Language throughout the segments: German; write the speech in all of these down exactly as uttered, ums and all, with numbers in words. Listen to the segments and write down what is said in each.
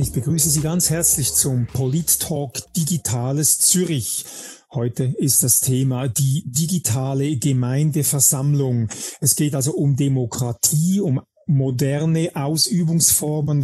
Ich begrüße Sie ganz herzlich zum Polit-Talk Digitales Zürich. Heute ist das Thema die digitale Gemeindeversammlung. Es geht also um Demokratie, um moderne Ausübungsformen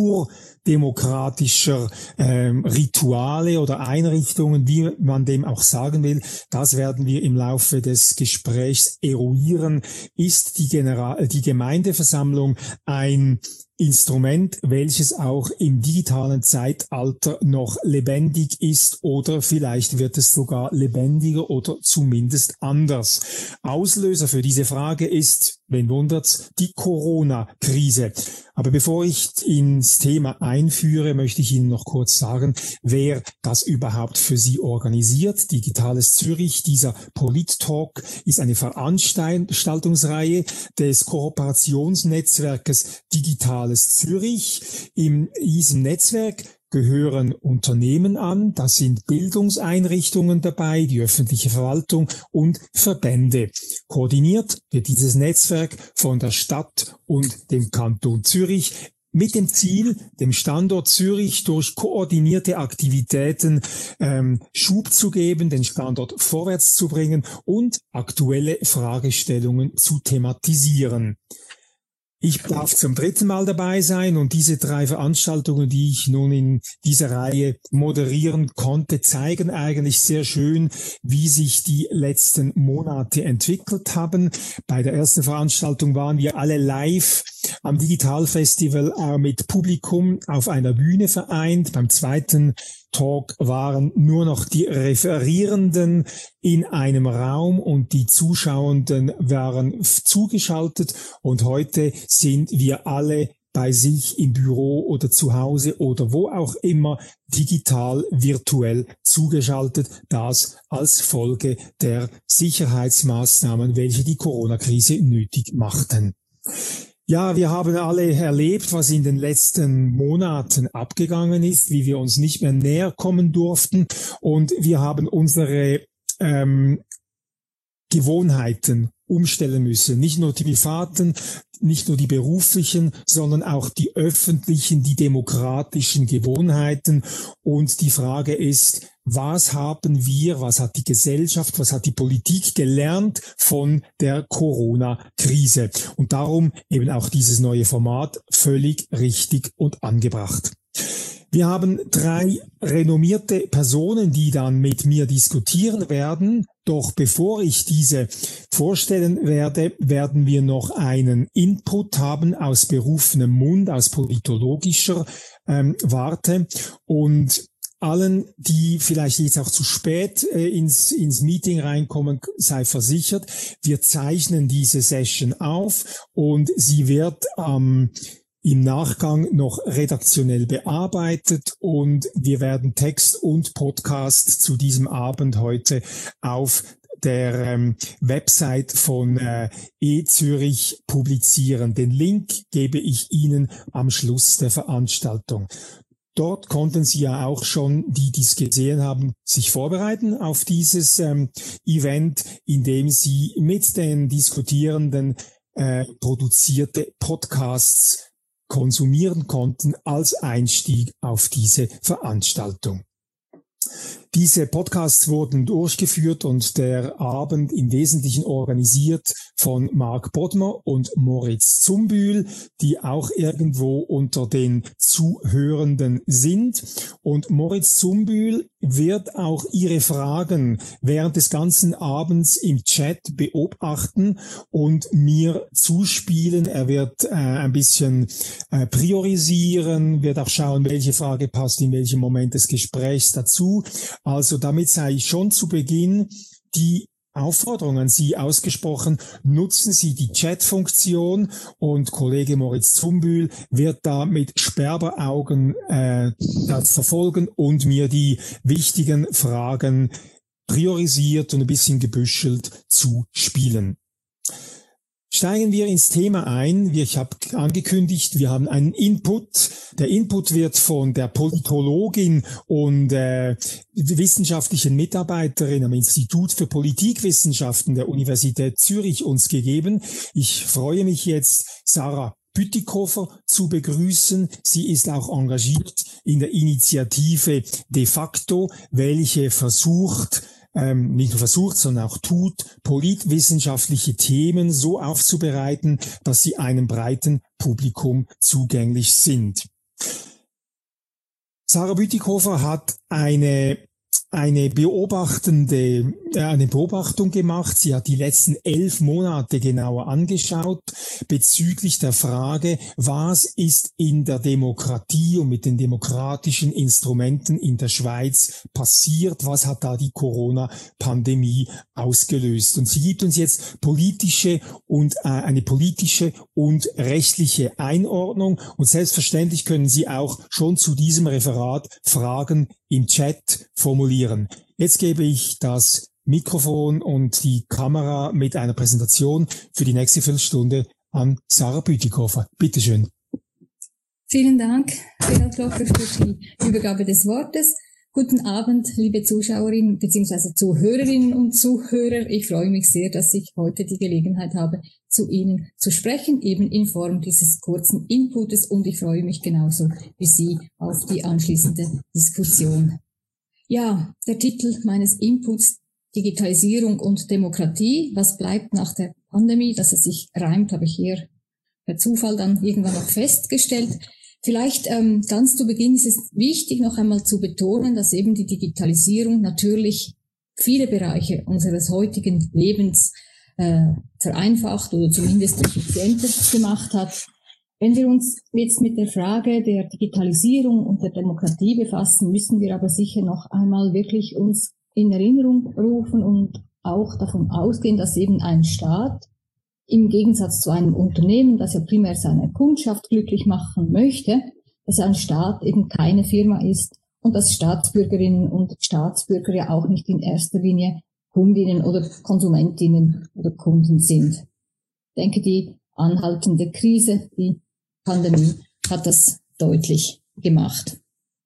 urdemokratischer ähm, Rituale oder Einrichtungen, wie man dem auch sagen will. Das werden wir im Laufe des Gesprächs eruieren. Ist die, General- die Gemeindeversammlung ein Instrument, welches auch im digitalen Zeitalter noch lebendig ist, oder vielleicht wird es sogar lebendiger oder zumindest anders. Auslöser für diese Frage ist, wen wundert's, die Corona-Krise. Aber bevor ich ins Thema einführe, möchte ich Ihnen noch kurz sagen, wer das überhaupt für Sie organisiert. Digitales Zürich, dieser Polit-Talk, ist eine Veranstaltungsreihe des Kooperationsnetzwerkes Digitales Zürich. In diesem Netzwerk gehören Unternehmen an, da sind Bildungseinrichtungen dabei, die öffentliche Verwaltung und Verbände. Koordiniert wird dieses Netzwerk von der Stadt und dem Kanton Zürich mit dem Ziel, dem Standort Zürich durch koordinierte Aktivitäten ähm, Schub zu geben, den Standort vorwärts zu bringen und aktuelle Fragestellungen zu thematisieren. Ich darf zum dritten Mal dabei sein und diese drei Veranstaltungen, die ich nun in dieser Reihe moderieren konnte, zeigen eigentlich sehr schön, wie sich die letzten Monate entwickelt haben. Bei der ersten Veranstaltung waren wir alle live am Digitalfestival äh, mit Publikum auf einer Bühne vereint. Beim zweiten Talk waren nur noch die Referierenden in einem Raum und die Zuschauenden waren zugeschaltet, und heute sind wir alle bei sich im Büro oder zu Hause oder wo auch immer digital, virtuell zugeschaltet, das als Folge der Sicherheitsmaßnahmen, welche die Corona-Krise nötig machten. Ja, wir haben alle erlebt, was in den letzten Monaten abgegangen ist, wie wir uns nicht mehr näher kommen durften, und wir haben unsere ähm, Gewohnheiten umstellen müssen. Nicht nur die privaten, nicht nur die beruflichen, sondern auch die öffentlichen, die demokratischen Gewohnheiten. Und die Frage ist, was haben wir, was hat die Gesellschaft, was hat die Politik gelernt von der Corona-Krise? Und darum eben auch dieses neue Format, völlig richtig und angebracht. Wir haben drei renommierte Personen, die dann mit mir diskutieren werden. Doch bevor ich diese vorstellen werde, werden wir noch einen Input haben aus berufenem Mund, aus politologischer ähm, Warte. Und allen, die vielleicht jetzt auch zu spät äh, ins, ins Meeting reinkommen, sei versichert, wir zeichnen diese Session auf und sie wird am ähm, im Nachgang noch redaktionell bearbeitet, und wir werden Text und Podcast zu diesem Abend heute auf der ähm, Website von äh, eZürich publizieren. Den Link gebe ich Ihnen am Schluss der Veranstaltung. Dort konnten Sie ja auch schon, die dies gesehen haben, sich vorbereiten auf dieses ähm, Event, indem Sie mit den Diskutierenden äh, produzierte Podcasts konsumieren konnten als Einstieg auf diese Veranstaltung. Diese Podcasts wurden durchgeführt und der Abend im Wesentlichen organisiert von Marc Bodmer und Moritz Zumbühl, die auch irgendwo unter den Zuhörenden sind. Und Moritz Zumbühl wird auch Ihre Fragen während des ganzen Abends im Chat beobachten und mir zuspielen. Er wird äh, ein bisschen äh, priorisieren, wird auch schauen, welche Frage passt in welchem Moment des Gesprächs dazu. Also damit sei schon zu Beginn die Aufforderung an Sie ausgesprochen, nutzen Sie die Chat-Funktion, und Kollege Moritz Zumbühl wird da mit Sperberaugen äh, das verfolgen und mir die wichtigen Fragen priorisiert und ein bisschen gebüschelt zuspielen. Steigen wir ins Thema ein. Ich habe angekündigt, wir haben einen Input. Der Input wird von der Politologin und äh, wissenschaftlichen Mitarbeiterin am Institut für Politikwissenschaften der Universität Zürich uns gegeben. Ich freue mich jetzt, Sarah Bütikofer zu begrüßen. Sie ist auch engagiert in der Initiative De facto, welche versucht, ähm, nicht nur versucht, sondern auch tut, politwissenschaftliche Themen so aufzubereiten, dass sie einem breiten Publikum zugänglich sind. Sarah Bütikofer hat eine eine beobachtende, äh, eine Beobachtung gemacht. Sie hat die letzten elf Monate genauer angeschaut bezüglich der Frage, was ist in der Demokratie und mit den demokratischen Instrumenten in der Schweiz passiert? Was hat da die Corona-Pandemie ausgelöst? Und sie gibt uns jetzt politische und äh, eine politische und rechtliche Einordnung. Und selbstverständlich können Sie auch schon zu diesem Referat Fragen im Chat formulieren. Jetzt gebe ich das Mikrofon und die Kamera mit einer Präsentation für die nächste Viertelstunde an Sarah Bütikofer. Bitte schön. Vielen Dank, Gerhard Locher, für die Übergabe des Wortes. Guten Abend, liebe Zuschauerinnen bzw. Zuhörerinnen und Zuhörer. Ich freue mich sehr, dass ich heute die Gelegenheit habe, zu Ihnen zu sprechen, eben in Form dieses kurzen Inputes, und ich freue mich genauso wie Sie auf die anschließende Diskussion. Ja, der Titel meines Inputs: Digitalisierung und Demokratie. Was bleibt nach der Pandemie? Dass es sich reimt, habe ich eher per Zufall dann irgendwann noch festgestellt. Vielleicht ähm, ganz zu Beginn ist es wichtig, noch einmal zu betonen, dass eben die Digitalisierung natürlich viele Bereiche unseres heutigen Lebens äh, vereinfacht oder zumindest effizienter gemacht hat. Wenn wir uns jetzt mit der Frage der Digitalisierung und der Demokratie befassen, müssen wir aber sicher noch einmal wirklich uns in Erinnerung rufen und auch davon ausgehen, dass eben ein Staat im Gegensatz zu einem Unternehmen, das ja primär seine Kundschaft glücklich machen möchte, dass ein Staat eben keine Firma ist und dass Staatsbürgerinnen und Staatsbürger ja auch nicht in erster Linie Kundinnen oder Konsumentinnen oder Kunden sind. Ich denke, die anhaltende Krise, die Pandemie, hat das deutlich gemacht.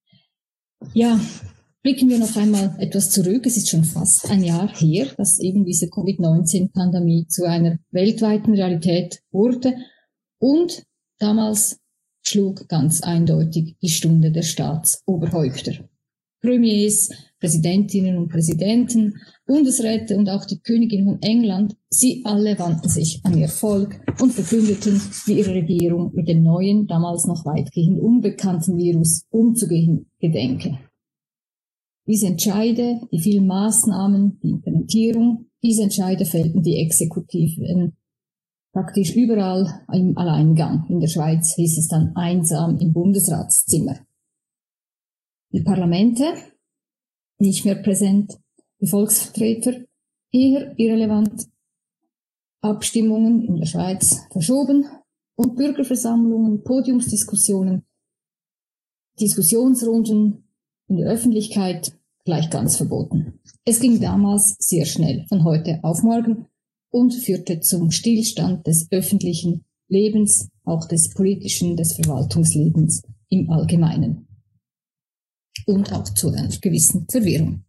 Ja, blicken wir noch einmal etwas zurück. Es ist schon fast ein Jahr her, dass eben diese Covid neunzehn Pandemie zu einer weltweiten Realität wurde. Und damals schlug ganz eindeutig die Stunde der Staatsoberhäupter. Premiers, Präsidentinnen und Präsidenten, Bundesräte und auch die Königin von England, sie alle wandten sich an ihr Volk und verkündeten, wie ihre Regierung mit dem neuen, damals noch weitgehend unbekannten Virus umzugehen gedenke. Diese Entscheide, die vielen Maßnahmen, die Implementierung, diese Entscheide fällten die Exekutiven praktisch überall im Alleingang. In der Schweiz hieß es dann einsam im Bundesratszimmer. Die Parlamente nicht mehr präsent, die Volksvertreter eher irrelevant, Abstimmungen in der Schweiz verschoben und Bürgerversammlungen, Podiumsdiskussionen, Diskussionsrunden in der Öffentlichkeit gleich ganz verboten. Es ging damals sehr schnell, von heute auf morgen, und führte zum Stillstand des öffentlichen Lebens, auch des politischen, des Verwaltungslebens im Allgemeinen. Und auch zu einer gewissen Verwirrung.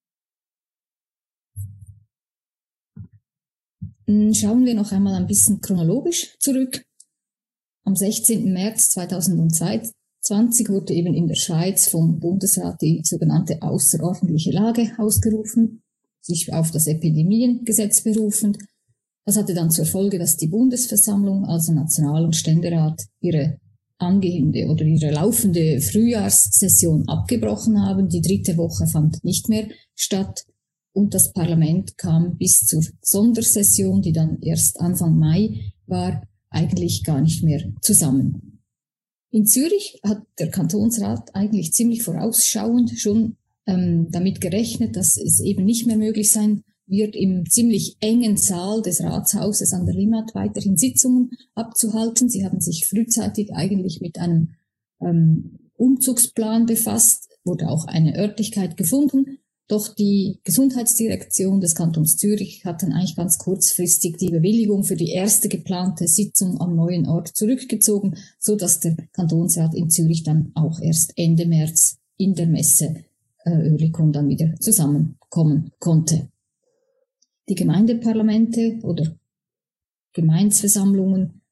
Schauen wir noch einmal ein bisschen chronologisch zurück. Am sechzehnten März zweitausendzwanzig wurde eben in der Schweiz vom Bundesrat die sogenannte außerordentliche Lage ausgerufen, sich auf das Epidemiengesetz berufend. Das hatte dann zur Folge, dass die Bundesversammlung, also National- und Ständerat, ihre angehende oder ihre laufende Frühjahrssession abgebrochen haben. Die dritte Woche fand nicht mehr statt und das Parlament kam bis zur Sondersession, die dann erst Anfang Mai war, eigentlich gar nicht mehr zusammen. In Zürich hat der Kantonsrat eigentlich ziemlich vorausschauend schon ähm, damit gerechnet, dass es eben nicht mehr möglich sein wird, im ziemlich engen Saal des Ratshauses an der Limmat weiterhin Sitzungen abzuhalten. Sie haben sich frühzeitig eigentlich mit einem ähm, Umzugsplan befasst, wurde auch eine Örtlichkeit gefunden. Doch die Gesundheitsdirektion des Kantons Zürich hat dann eigentlich ganz kurzfristig die Bewilligung für die erste geplante Sitzung am neuen Ort zurückgezogen, so dass der Kantonsrat in Zürich dann auch erst Ende März in der Messe äh, Oerlikon dann wieder zusammenkommen konnte. Die Gemeindeparlamente oder Gemeindeversammlungen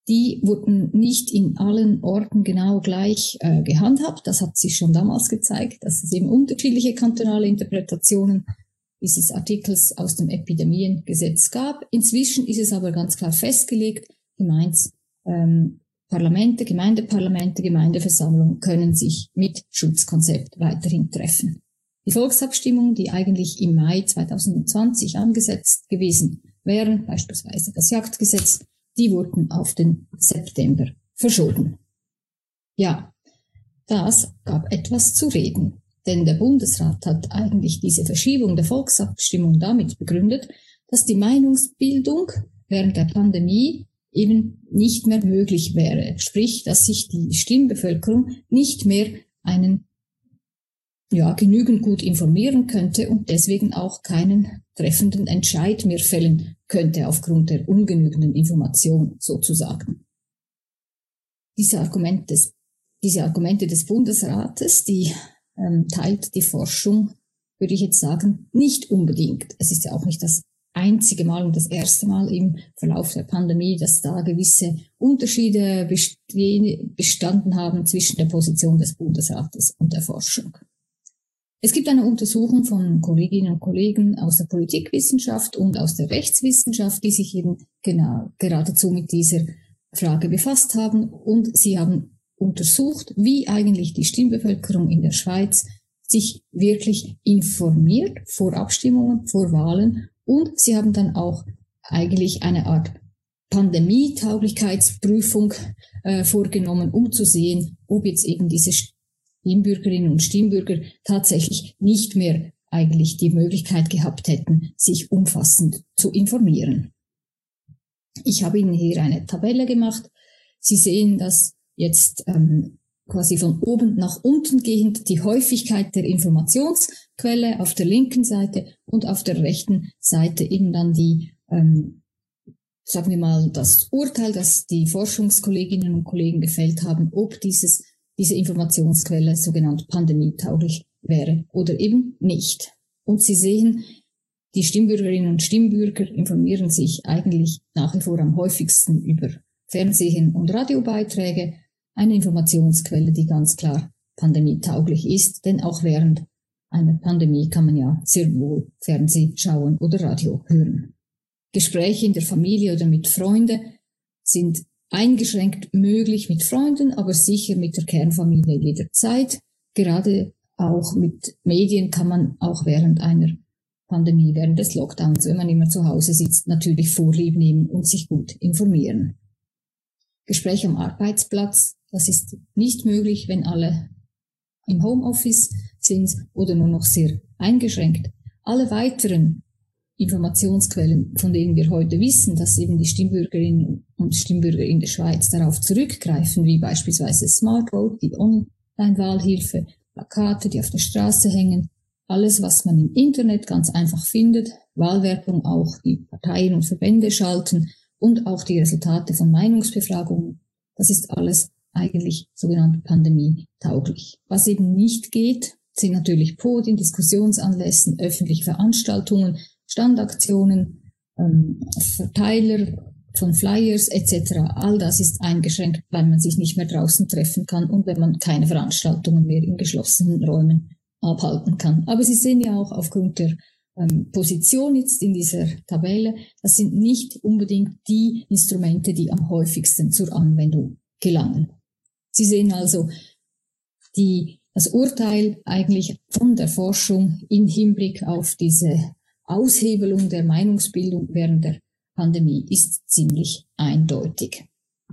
die wurden nicht in allen Orten genau gleich äh, gehandhabt. Das hat sich schon damals gezeigt, dass es eben unterschiedliche kantonale Interpretationen dieses Artikels aus dem Epidemiengesetz gab. Inzwischen ist es aber ganz klar festgelegt, Gemeins, ähm, Parlamente, Gemeindeparlamente, Gemeindeversammlungen können sich mit Schutzkonzept weiterhin treffen. Die Volksabstimmungen, die eigentlich im Mai zwanzig zwanzig angesetzt gewesen wären, beispielsweise das Jagdgesetz, die wurden auf den September verschoben. Ja, das gab etwas zu reden, denn der Bundesrat hat eigentlich diese Verschiebung der Volksabstimmung damit begründet, dass die Meinungsbildung während der Pandemie eben nicht mehr möglich wäre. Sprich, dass sich die Stimmbevölkerung nicht mehr einen, ja, genügend gut informieren könnte und deswegen auch keinen treffenden Entscheid mehr fällen könnte aufgrund der ungenügenden Information sozusagen. Diese Argumente des, diese Argumente des Bundesrates, die ähm, teilt die Forschung, würde ich jetzt sagen, nicht unbedingt. Es ist ja auch nicht das einzige Mal und das erste Mal im Verlauf der Pandemie, dass da gewisse Unterschiede bestanden haben zwischen der Position des Bundesrates und der Forschung. Es gibt eine Untersuchung von Kolleginnen und Kollegen aus der Politikwissenschaft und aus der Rechtswissenschaft, die sich eben genau geradezu mit dieser Frage befasst haben. Und sie haben untersucht, wie eigentlich die Stimmbevölkerung in der Schweiz sich wirklich informiert vor Abstimmungen, vor Wahlen. Und sie haben dann auch eigentlich eine Art Pandemietauglichkeitsprüfung äh, vorgenommen, um zu sehen, ob jetzt eben diese Stimmbürgerinnen und Stimmbürger tatsächlich nicht mehr eigentlich die Möglichkeit gehabt hätten, sich umfassend zu informieren. Ich habe Ihnen hier eine Tabelle gemacht. Sie sehen, dass jetzt ähm, quasi von oben nach unten gehend die Häufigkeit der Informationsquelle auf der linken Seite und auf der rechten Seite eben dann die, ähm, sagen wir mal, das Urteil, das die Forschungskolleginnen und Kollegen gefällt haben, ob dieses diese Informationsquelle sogenannt pandemietauglich wäre oder eben nicht. Und Sie sehen, die Stimmbürgerinnen und Stimmbürger informieren sich eigentlich nach wie vor am häufigsten über Fernsehen- und Radiobeiträge, eine Informationsquelle, die ganz klar pandemietauglich ist, denn auch während einer Pandemie kann man ja sehr wohl Fernsehen schauen oder Radio hören. Gespräche in der Familie oder mit Freunden sind eingeschränkt möglich mit Freunden, aber sicher mit der Kernfamilie jederzeit. Gerade auch mit Medien kann man auch während einer Pandemie, während des Lockdowns, wenn man immer zu Hause sitzt, natürlich Vorlieb nehmen und sich gut informieren. Gespräche am Arbeitsplatz, das ist nicht möglich, wenn alle im Homeoffice sind oder nur noch sehr eingeschränkt. Alle weiteren Informationsquellen, von denen wir heute wissen, dass eben die Stimmbürgerinnen und Stimmbürger in der Schweiz darauf zurückgreifen, wie beispielsweise Smart Vote, die Online-Wahlhilfe, Plakate, die auf der Straße hängen, alles, was man im Internet ganz einfach findet, Wahlwerbung auch, die Parteien und Verbände schalten und auch die Resultate von Meinungsbefragungen, das ist alles eigentlich sogenannt pandemietauglich. Was eben nicht geht, sind natürlich Podien, Diskussionsanlässen, öffentliche Veranstaltungen, Standaktionen, ähm, Verteiler von Flyers et cetera. All das ist eingeschränkt, weil man sich nicht mehr draußen treffen kann und wenn man keine Veranstaltungen mehr in geschlossenen Räumen abhalten kann. Aber Sie sehen ja auch aufgrund der ähm, Position jetzt in dieser Tabelle, das sind nicht unbedingt die Instrumente, die am häufigsten zur Anwendung gelangen. Sie sehen also die, das Urteil eigentlich von der Forschung im Hinblick auf diese Aushebelung der Meinungsbildung während der Pandemie ist ziemlich eindeutig.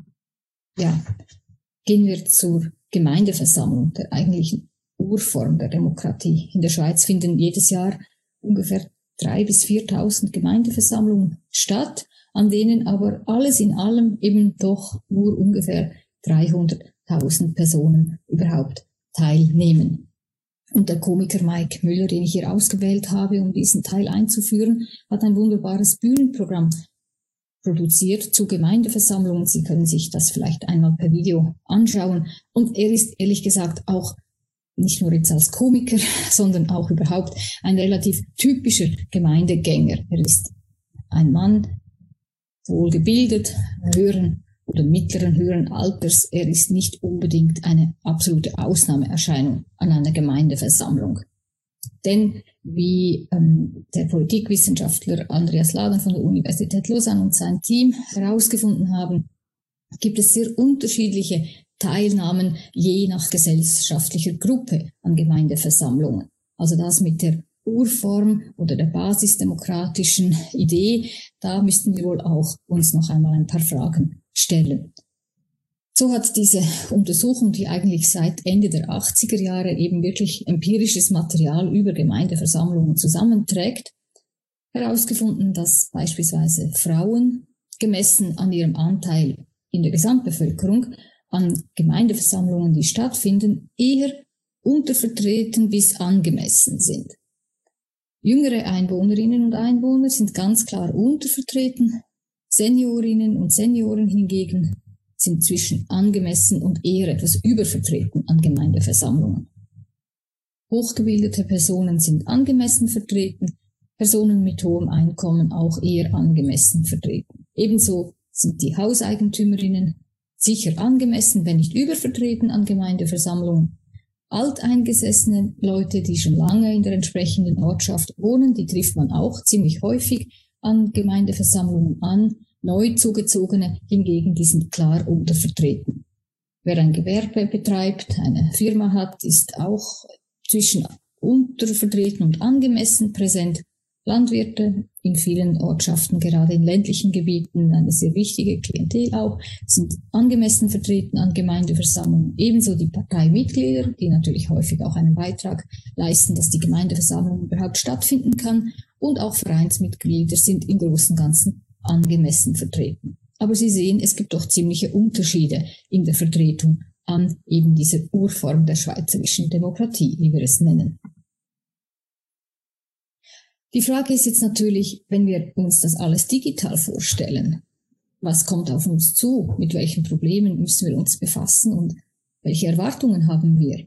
Ja, gehen wir zur Gemeindeversammlung, der eigentlichen Urform der Demokratie. In der Schweiz finden jedes Jahr ungefähr drei bis viertausend Gemeindeversammlungen statt, an denen aber alles in allem eben doch nur ungefähr dreihunderttausend Personen überhaupt teilnehmen. Und der Komiker Mike Müller, den ich hier ausgewählt habe, um diesen Teil einzuführen, hat ein wunderbares Bühnenprogramm produziert zu Gemeindeversammlungen. Sie können sich das vielleicht einmal per Video anschauen. Und er ist ehrlich gesagt auch nicht nur jetzt als Komiker, sondern auch überhaupt ein relativ typischer Gemeindegänger. Er ist ein Mann, wohlgebildet, höheren oder mittleren, höheren Alters, er ist nicht unbedingt eine absolute Ausnahmeerscheinung an einer Gemeindeversammlung. Denn wie ähm, der Politikwissenschaftler Andreas Laden von der Universität Lausanne und sein Team herausgefunden haben, gibt es sehr unterschiedliche Teilnahmen je nach gesellschaftlicher Gruppe an Gemeindeversammlungen. Also das mit der Urform oder der basisdemokratischen Idee, da müssten wir wohl auch uns noch einmal ein paar Fragen stellen. So hat diese Untersuchung, die eigentlich seit Ende der achtziger Jahre eben wirklich empirisches Material über Gemeindeversammlungen zusammenträgt, herausgefunden, dass beispielsweise Frauen, gemessen an ihrem Anteil in der Gesamtbevölkerung, an Gemeindeversammlungen, die stattfinden, eher untervertreten bis angemessen sind. Jüngere Einwohnerinnen und Einwohner sind ganz klar untervertreten, Seniorinnen und Senioren hingegen sind zwischen angemessen und eher etwas übervertreten an Gemeindeversammlungen. Hochgebildete Personen sind angemessen vertreten, Personen mit hohem Einkommen auch eher angemessen vertreten. Ebenso sind die Hauseigentümerinnen sicher angemessen, wenn nicht übervertreten an Gemeindeversammlungen. Alteingesessene Leute, die schon lange in der entsprechenden Ortschaft wohnen, die trifft man auch ziemlich häufig an Gemeindeversammlungen an. Neu zugezogene hingegen, die sind klar untervertreten. Wer ein Gewerbe betreibt, eine Firma hat, ist auch zwischen untervertreten und angemessen präsent. Landwirte in vielen Ortschaften, gerade in ländlichen Gebieten, eine sehr wichtige Klientel auch, sind angemessen vertreten an Gemeindeversammlungen. Ebenso die Parteimitglieder, die natürlich häufig auch einen Beitrag leisten, dass die Gemeindeversammlung überhaupt stattfinden kann. Und auch Vereinsmitglieder sind im Großen und Ganzen angemessen vertreten. Aber Sie sehen, es gibt doch ziemliche Unterschiede in der Vertretung an eben dieser Urform der schweizerischen Demokratie, wie wir es nennen. Die Frage ist jetzt natürlich, wenn wir uns das alles digital vorstellen, was kommt auf uns zu, mit welchen Problemen müssen wir uns befassen und welche Erwartungen haben wir?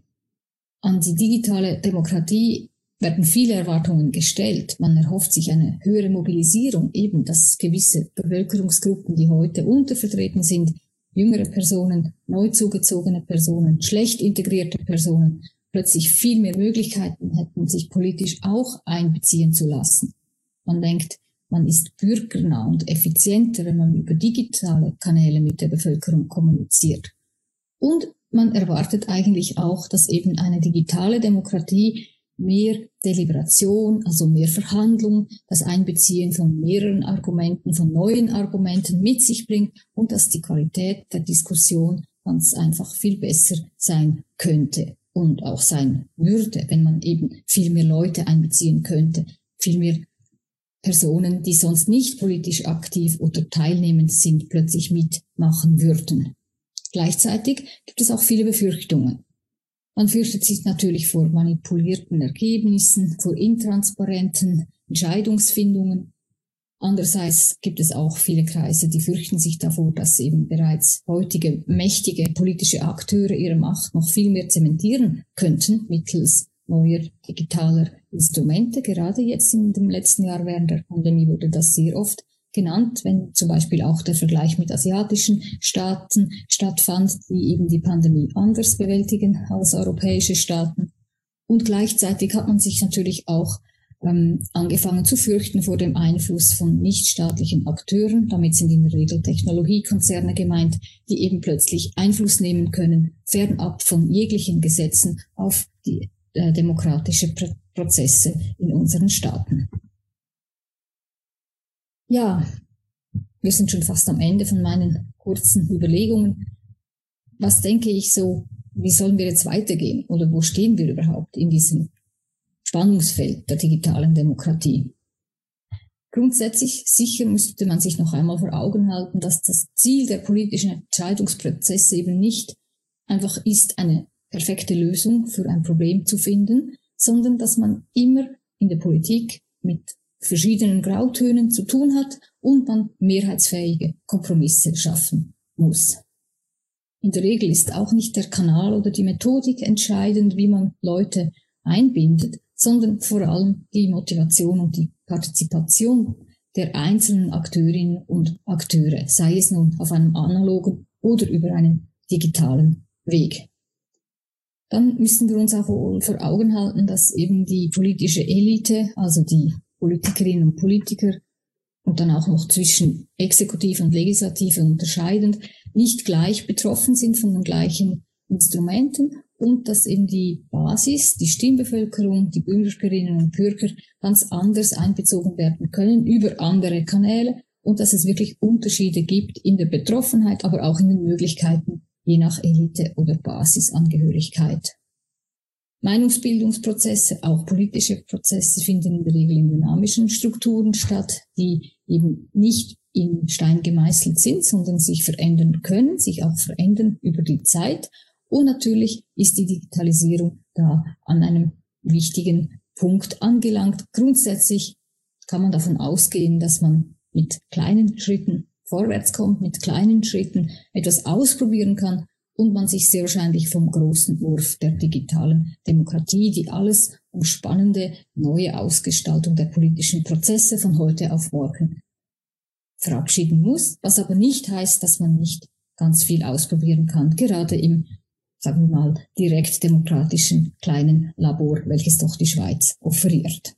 An die digitale Demokratie werden viele Erwartungen gestellt. Man erhofft sich eine höhere Mobilisierung, eben dass gewisse Bevölkerungsgruppen, die heute untervertreten sind, jüngere Personen, neu zugezogene Personen, schlecht integrierte Personen, plötzlich viel mehr Möglichkeiten hätten, sich politisch auch einbeziehen zu lassen. Man denkt, man ist bürgernah und effizienter, wenn man über digitale Kanäle mit der Bevölkerung kommuniziert. Und man erwartet eigentlich auch, dass eben eine digitale Demokratie mehr Deliberation, also mehr Verhandlung, das Einbeziehen von mehreren Argumenten, von neuen Argumenten mit sich bringt und dass die Qualität der Diskussion ganz einfach viel besser sein könnte und auch sein würde, wenn man eben viel mehr Leute einbeziehen könnte, viel mehr Personen, die sonst nicht politisch aktiv oder teilnehmend sind, plötzlich mitmachen würden. Gleichzeitig gibt es auch viele Befürchtungen. Man fürchtet sich natürlich vor manipulierten Ergebnissen, vor intransparenten Entscheidungsfindungen. Andererseits gibt es auch viele Kreise, die fürchten sich davor, dass eben bereits heutige mächtige politische Akteure ihre Macht noch viel mehr zementieren könnten mittels neuer digitaler Instrumente. Gerade jetzt in dem letzten Jahr während der Pandemie wurde das sehr oft genannt, wenn zum Beispiel auch der Vergleich mit asiatischen Staaten stattfand, die eben die Pandemie anders bewältigen als europäische Staaten. Und gleichzeitig hat man sich natürlich auch ähm, angefangen zu fürchten vor dem Einfluss von nichtstaatlichen Akteuren. Damit sind in der Regel Technologiekonzerne gemeint, die eben plötzlich Einfluss nehmen können, fernab von jeglichen Gesetzen auf die äh, demokratische Pr- Prozesse in unseren Staaten. Ja, wir sind schon fast am Ende von meinen kurzen Überlegungen. Was denke ich so, wie sollen wir jetzt weitergehen oder wo stehen wir überhaupt in diesem Spannungsfeld der digitalen Demokratie? Grundsätzlich sicher müsste man sich noch einmal vor Augen halten, dass das Ziel der politischen Entscheidungsprozesse eben nicht einfach ist, eine perfekte Lösung für ein Problem zu finden, sondern dass man immer in der Politik mit verschiedenen Grautönen zu tun hat und man mehrheitsfähige Kompromisse schaffen muss. In der Regel ist auch nicht der Kanal oder die Methodik entscheidend, wie man Leute einbindet, sondern vor allem die Motivation und die Partizipation der einzelnen Akteurinnen und Akteure, sei es nun auf einem analogen oder über einen digitalen Weg. Dann müssen wir uns auch vor Augen halten, dass eben die politische Elite, also die Politikerinnen und Politiker und dann auch noch zwischen Exekutive und Legislative unterscheidend, nicht gleich betroffen sind von den gleichen Instrumenten und dass eben die Basis, die Stimmbevölkerung, die Bürgerinnen und Bürger ganz anders einbezogen werden können über andere Kanäle und dass es wirklich Unterschiede gibt in der Betroffenheit, aber auch in den Möglichkeiten, je nach Elite oder Basisangehörigkeit. Meinungsbildungsprozesse, auch politische Prozesse, finden in der Regel in dynamischen Strukturen statt, die eben nicht in Stein gemeißelt sind, sondern sich verändern können, sich auch verändern über die Zeit. Und natürlich ist die Digitalisierung da an einem wichtigen Punkt angelangt. Grundsätzlich kann man davon ausgehen, dass man mit kleinen Schritten vorwärts kommt, mit kleinen Schritten etwas ausprobieren kann und man sich sehr wahrscheinlich vom großen Wurf der digitalen Demokratie, die alles umspannende neue Ausgestaltung der politischen Prozesse von heute auf morgen verabschieden muss, was aber nicht heißt, dass man nicht ganz viel ausprobieren kann, gerade im, sagen wir mal, direkt demokratischen kleinen Labor, welches doch die Schweiz offeriert.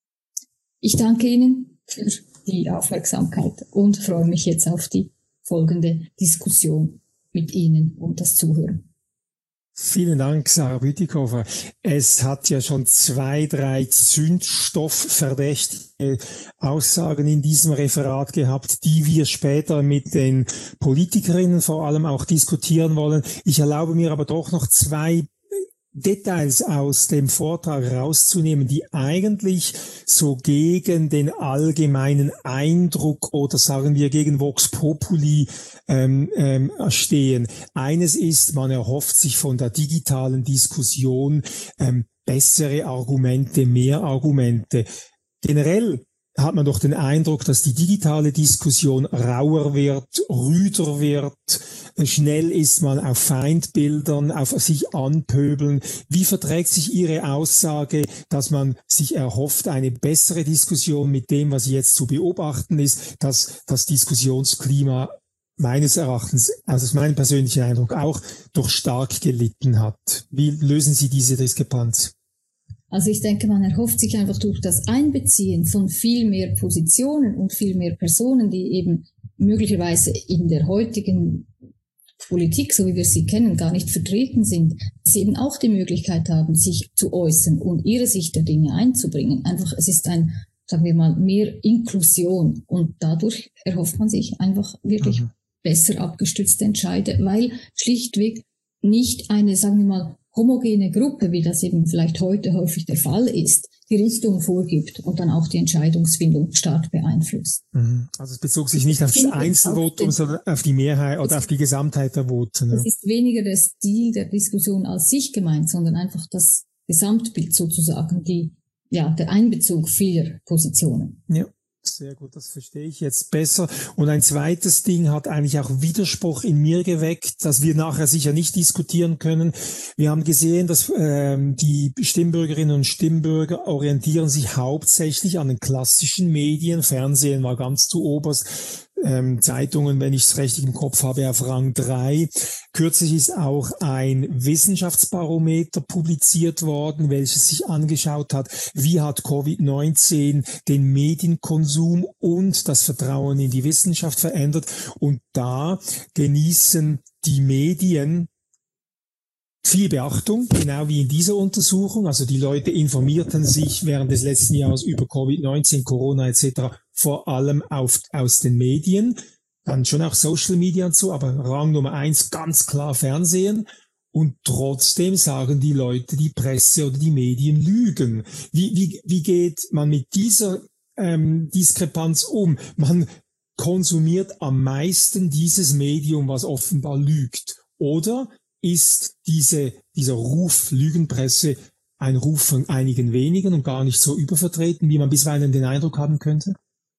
Ich danke Ihnen für die Aufmerksamkeit und freue mich jetzt auf die folgende Diskussion mit Ihnen und das Zuhören. Vielen Dank, Sarah Bütikofer. Es hat ja schon zwei, drei zündstoffverdächtige Aussagen in diesem Referat gehabt, die wir später mit den Politikerinnen vor allem auch diskutieren wollen. Ich erlaube mir aber doch noch zwei Details aus dem Vortrag rauszunehmen, die eigentlich so gegen den allgemeinen Eindruck oder sagen wir gegen Vox Populi ähm, ähm, stehen. Eines ist, man erhofft sich von der digitalen Diskussion ähm, bessere Argumente, mehr Argumente. Generell hat man doch den Eindruck, dass die digitale Diskussion rauer wird, rüder wird, schnell ist man auf Feindbildern, auf sich anpöbeln. Wie verträgt sich Ihre Aussage, dass man sich erhofft, eine bessere Diskussion mit dem, was jetzt zu beobachten ist, dass das Diskussionsklima meines Erachtens, also aus meinem persönlichen Eindruck, auch doch stark gelitten hat? Wie lösen Sie diese Diskrepanz? Also ich denke, man erhofft sich einfach durch das Einbeziehen von viel mehr Positionen und viel mehr Personen, die eben möglicherweise in der heutigen Politik, so wie wir sie kennen, gar nicht vertreten sind, dass sie eben auch die Möglichkeit haben, sich zu äußern und ihre Sicht der Dinge einzubringen. Einfach, es ist ein, sagen wir mal, mehr Inklusion und dadurch erhofft man sich einfach wirklich mhm. besser abgestützte Entscheide, weil schlichtweg nicht eine, sagen wir mal, homogene Gruppe, wie das eben vielleicht heute häufig der Fall ist, die Richtung vorgibt und dann auch die Entscheidungsfindung stark beeinflusst. Also es bezog sich nicht auf das Einzelvotum, sondern auf die Mehrheit oder auf die Gesamtheit der Voten. Es ist weniger der Stil der Diskussion als sich gemeint, sondern einfach das Gesamtbild sozusagen, die, ja, der Einbezug vieler Positionen. Ja. Sehr gut, das verstehe ich jetzt besser. Und ein zweites Ding hat eigentlich auch Widerspruch in mir geweckt, das wir nachher sicher nicht diskutieren können. Wir haben gesehen, dass ähm, die Stimmbürgerinnen und Stimmbürger orientieren sich hauptsächlich an den klassischen Medien. Fernsehen war ganz zu oberst. Ähm, Zeitungen, wenn ich es richtig im Kopf habe, auf Rang drei. Kürzlich ist auch ein Wissenschaftsbarometer publiziert worden, welches sich angeschaut hat, wie hat Covid neunzehn den Medienkonsum und das Vertrauen in die Wissenschaft verändert. Und da genießen die Medien viel Beachtung, genau wie in dieser Untersuchung. Also die Leute informierten sich während des letzten Jahres über Covid neunzehn, Corona et cetera vor allem auf, aus den Medien, dann schon auch Social Media und so, aber Rang Nummer eins ganz klar Fernsehen. Und trotzdem sagen die Leute, die Presse oder die Medien lügen. Wie, wie, wie geht man mit dieser ähm, Diskrepanz um? Man konsumiert am meisten dieses Medium, was offenbar lügt. Oder ist diese, dieser Ruf Lügenpresse ein Ruf von einigen wenigen und gar nicht so übervertreten, wie man bisweilen den Eindruck haben könnte?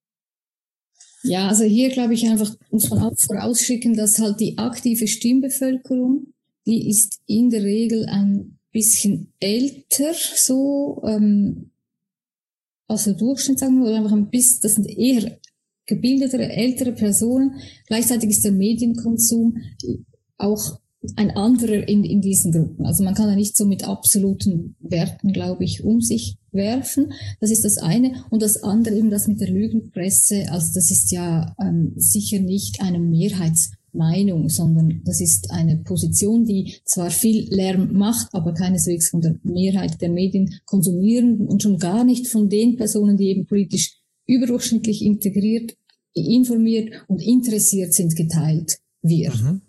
Ja, also hier glaube ich einfach, muss man auch vorausschicken, dass halt die aktive Stimmbevölkerung, die ist in der Regel ein bisschen älter so, ähm, also Durchschnitt, sagen wir, oder einfach ein bisschen, das sind eher gebildetere, ältere Personen. Gleichzeitig ist der Medienkonsum auch ein anderer in, in diesen Gruppen. Also man kann ja nicht so mit absoluten Werten, glaube ich, um sich werfen. Das ist das eine. Und das andere eben das mit der Lügenpresse. Also das ist ja ähm, sicher nicht eine Mehrheitsmeinung, sondern das ist eine Position, die zwar viel Lärm macht, aber keineswegs von der Mehrheit der Medien konsumierenden und schon gar nicht von den Personen, die eben politisch überdurchschnittlich integriert, informiert und interessiert sind, geteilt wird. Mhm.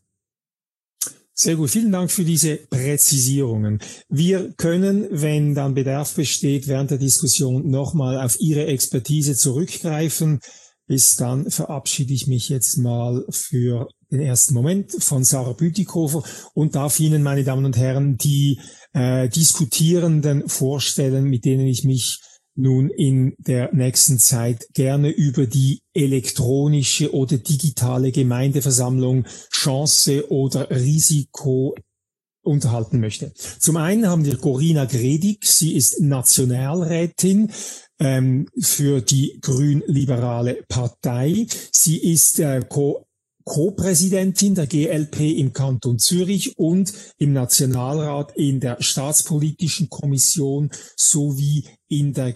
Sehr gut, vielen Dank für diese Präzisierungen. Wir können, wenn dann Bedarf besteht, während der Diskussion nochmal auf Ihre Expertise zurückgreifen. Bis dann verabschiede ich mich jetzt mal für den ersten Moment von Sarah Bütikofer und darf Ihnen, meine Damen und Herren, die äh, Diskutierenden vorstellen, mit denen ich mich nun in der nächsten Zeit gerne über die elektronische oder digitale Gemeindeversammlung Chance oder Risiko unterhalten möchte. Zum einen haben wir Corinna Gredig, sie ist Nationalrätin ähm, für die grün-liberale Partei. Sie ist äh, Co Co-Präsidentin der G L P im Kanton Zürich und im Nationalrat in der Staatspolitischen Kommission sowie in der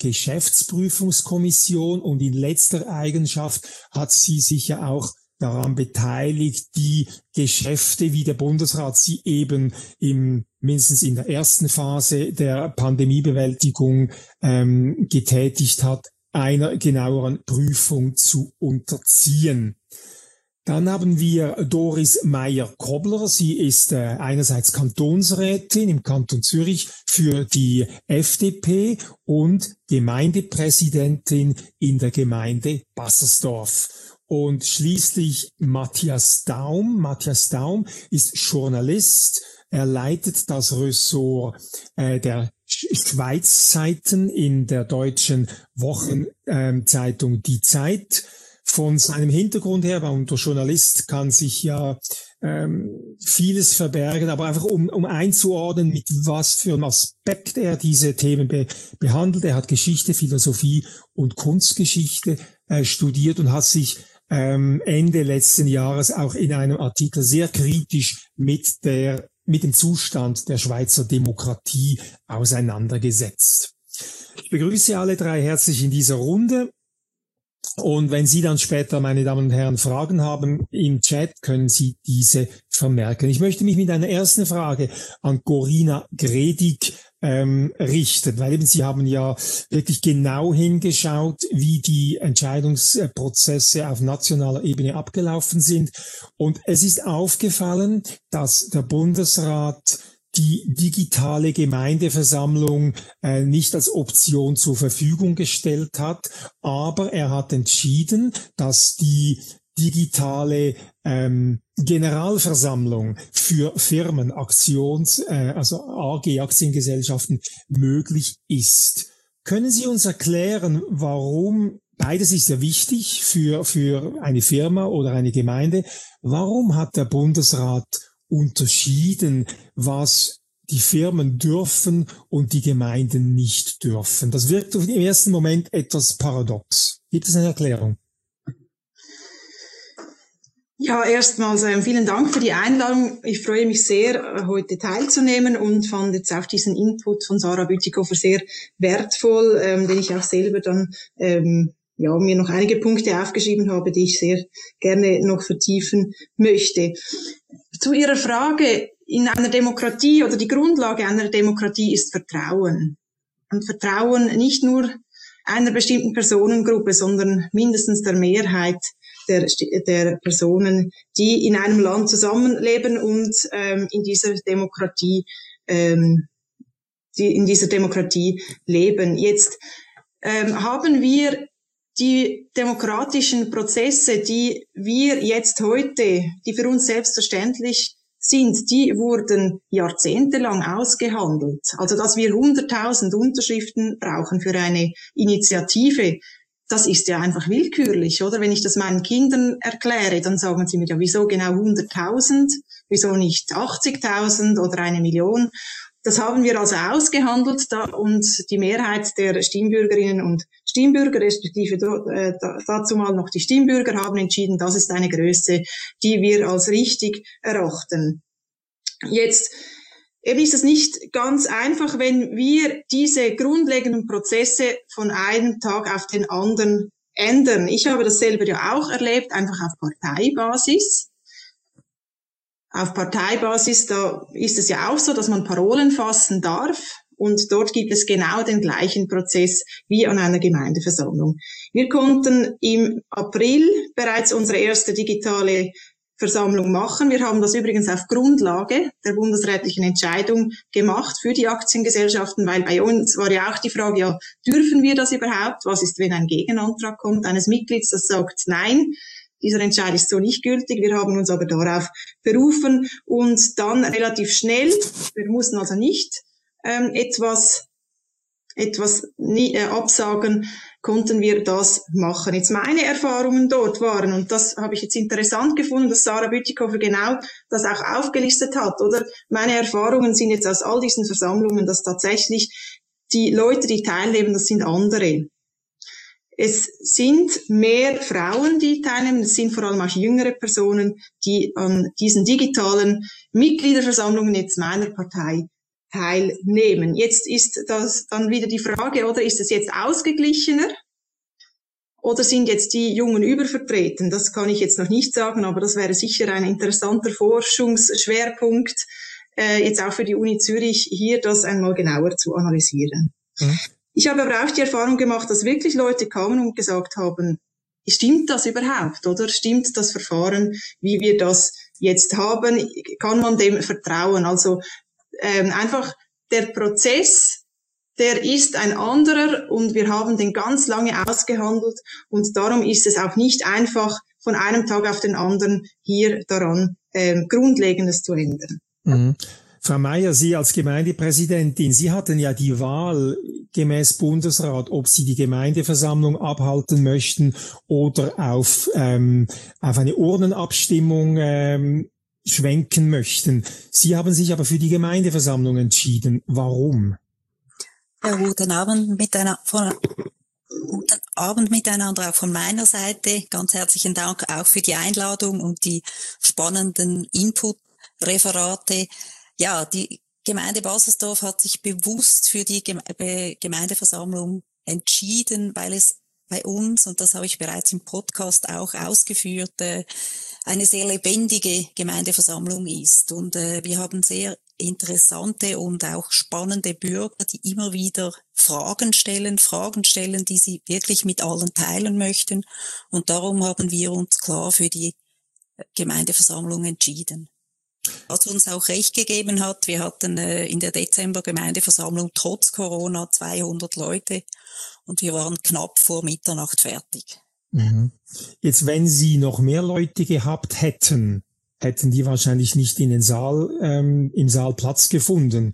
Geschäftsprüfungskommission, und in letzter Eigenschaft hat sie sich ja auch daran beteiligt, die Geschäfte, wie der Bundesrat sie eben im mindestens in der ersten Phase der Pandemiebewältigung ähm, getätigt hat, einer genaueren Prüfung zu unterziehen. Dann haben wir Doris Meier-Kobler. Sie ist äh, einerseits Kantonsrätin im Kanton Zürich für die F D P und Gemeindepräsidentin in der Gemeinde Bassersdorf. Und schließlich Matthias Daum. Matthias Daum ist Journalist. Er leitet das Ressort äh, der Schweizzeiten in der deutschen Wochenzeitung äh, Die Zeit. Von seinem Hintergrund her, weil der Journalist kann sich ja ähm, vieles verbergen, aber einfach um, um einzuordnen, mit was für einem Aspekt er diese Themen be behandelt. Er hat Geschichte, Philosophie und Kunstgeschichte äh, studiert und hat sich ähm, Ende letzten Jahres auch in einem Artikel sehr kritisch mit der mit dem Zustand der Schweizer Demokratie auseinandergesetzt. Ich begrüße alle drei herzlich in dieser Runde. Und wenn Sie dann später, meine Damen und Herren, Fragen haben im Chat, können Sie diese vermerken. Ich möchte mich mit einer ersten Frage an Corinna Gredig ähm, richten, weil eben Sie haben ja wirklich genau hingeschaut, wie die Entscheidungsprozesse auf nationaler Ebene abgelaufen sind. Und es ist aufgefallen, dass der Bundesrat die digitale Gemeindeversammlung äh, nicht als Option zur Verfügung gestellt hat, aber er hat entschieden, dass die digitale ähm, Generalversammlung für Firmen, Aktions, äh, also A G, Aktiengesellschaften, möglich ist. Können Sie uns erklären, warum, beides ist ja wichtig für, für eine Firma oder eine Gemeinde, warum hat der Bundesrat unterschieden, was die Firmen dürfen und die Gemeinden nicht dürfen? Das wirkt im ersten Moment etwas paradox. Gibt es eine Erklärung? Ja, erstmals äh, vielen Dank für die Einladung. Ich freue mich sehr, äh, heute teilzunehmen und fand jetzt auch diesen Input von Sarah Bütikofer sehr wertvoll, ähm, den ich auch selber dann ähm, ja mir noch einige Punkte aufgeschrieben habe, die ich sehr gerne noch vertiefen möchte. Zu Ihrer Frage, in einer Demokratie oder die Grundlage einer Demokratie ist Vertrauen. Und Vertrauen nicht nur einer bestimmten Personengruppe, sondern mindestens der Mehrheit der, der Personen, die in einem Land zusammenleben und ähm, in dieser Demokratie, ähm, die in dieser Demokratie leben. Jetzt ähm, haben wir die demokratischen Prozesse, die wir jetzt heute, die für uns selbstverständlich sind, die wurden jahrzehntelang ausgehandelt. Also, dass wir hunderttausend Unterschriften brauchen für eine Initiative, das ist ja einfach willkürlich, oder? Wenn ich das meinen Kindern erkläre, dann sagen sie mir ja, wieso genau hunderttausend? Wieso nicht achtzigtausend oder eine Million? Das haben wir also ausgehandelt da, und die Mehrheit der Stimmbürgerinnen und Stimmbürger, respektive äh, dazu mal noch die Stimmbürger, haben entschieden, das ist eine Größe, die wir als richtig erachten. Jetzt eben ist es nicht ganz einfach, wenn wir diese grundlegenden Prozesse von einem Tag auf den anderen ändern. Ich habe das selber ja auch erlebt, einfach auf Parteibasis. Auf Parteibasis, da ist es ja auch so, dass man Parolen fassen darf, und dort gibt es genau den gleichen Prozess wie an einer Gemeindeversammlung. Wir konnten im April bereits unsere erste digitale Versammlung machen. Wir haben das übrigens auf Grundlage der bundesrätlichen Entscheidung gemacht für die Aktiengesellschaften, weil bei uns war ja auch die Frage, ja, dürfen wir das überhaupt? Was ist, wenn ein Gegenantrag kommt eines Mitglieds, das sagt, nein, dieser Entscheid ist so nicht gültig. Wir haben uns aber darauf berufen und dann relativ schnell, wir mussten also nicht ähm, etwas etwas nie, äh, absagen, konnten wir das machen. Jetzt meine Erfahrungen dort waren, und das habe ich jetzt interessant gefunden, dass Sarah Bütikofer genau das auch aufgelistet hat, oder? Meine Erfahrungen sind jetzt aus all diesen Versammlungen, dass tatsächlich die Leute, die teilnehmen, das sind andere. Es sind mehr Frauen, die teilnehmen, es sind vor allem auch jüngere Personen, die an diesen digitalen Mitgliederversammlungen jetzt meiner Partei teilnehmen. Jetzt ist das dann wieder die Frage, oder ist es jetzt ausgeglichener oder sind jetzt die Jungen übervertreten? Das kann ich jetzt noch nicht sagen, aber das wäre sicher ein interessanter Forschungsschwerpunkt, äh, jetzt auch für die Uni Zürich, hier das einmal genauer zu analysieren. Mhm. Ich habe aber auch die Erfahrung gemacht, dass wirklich Leute kamen und gesagt haben, stimmt das überhaupt, oder stimmt das Verfahren, wie wir das jetzt haben? Kann man dem vertrauen? Also ähm, einfach der Prozess, der ist ein anderer und wir haben den ganz lange ausgehandelt und darum ist es auch nicht einfach, von einem Tag auf den anderen hier daran ähm, Grundlegendes zu ändern. Mhm. Frau Meier, Sie als Gemeindepräsidentin, Sie hatten ja die Wahl gemäß Bundesrat, ob Sie die Gemeindeversammlung abhalten möchten oder auf, ähm, auf eine Urnenabstimmung ähm, schwenken möchten. Sie haben sich aber für die Gemeindeversammlung entschieden. Warum? Ja, guten Abend miteinander, von, guten Abend miteinander auch von meiner Seite. Ganz herzlichen Dank auch für die Einladung und die spannenden Input-Referate. Ja, die Gemeinde Baselsdorf hat sich bewusst für die Gemeindeversammlung entschieden, weil es bei uns, und das habe ich bereits im Podcast auch ausgeführt, eine sehr lebendige Gemeindeversammlung ist. Und wir haben sehr interessante und auch spannende Bürger, die immer wieder Fragen stellen, Fragen stellen, die sie wirklich mit allen teilen möchten. Und darum haben wir uns klar für die Gemeindeversammlung entschieden. Was uns auch recht gegeben hat, wir hatten äh, in der Dezember-Gemeindeversammlung trotz Corona zweihundert Leute und wir waren knapp vor Mitternacht fertig. Mhm. Jetzt, wenn Sie noch mehr Leute gehabt hätten, hätten die wahrscheinlich nicht in den Saal, ähm, im Saal Platz gefunden.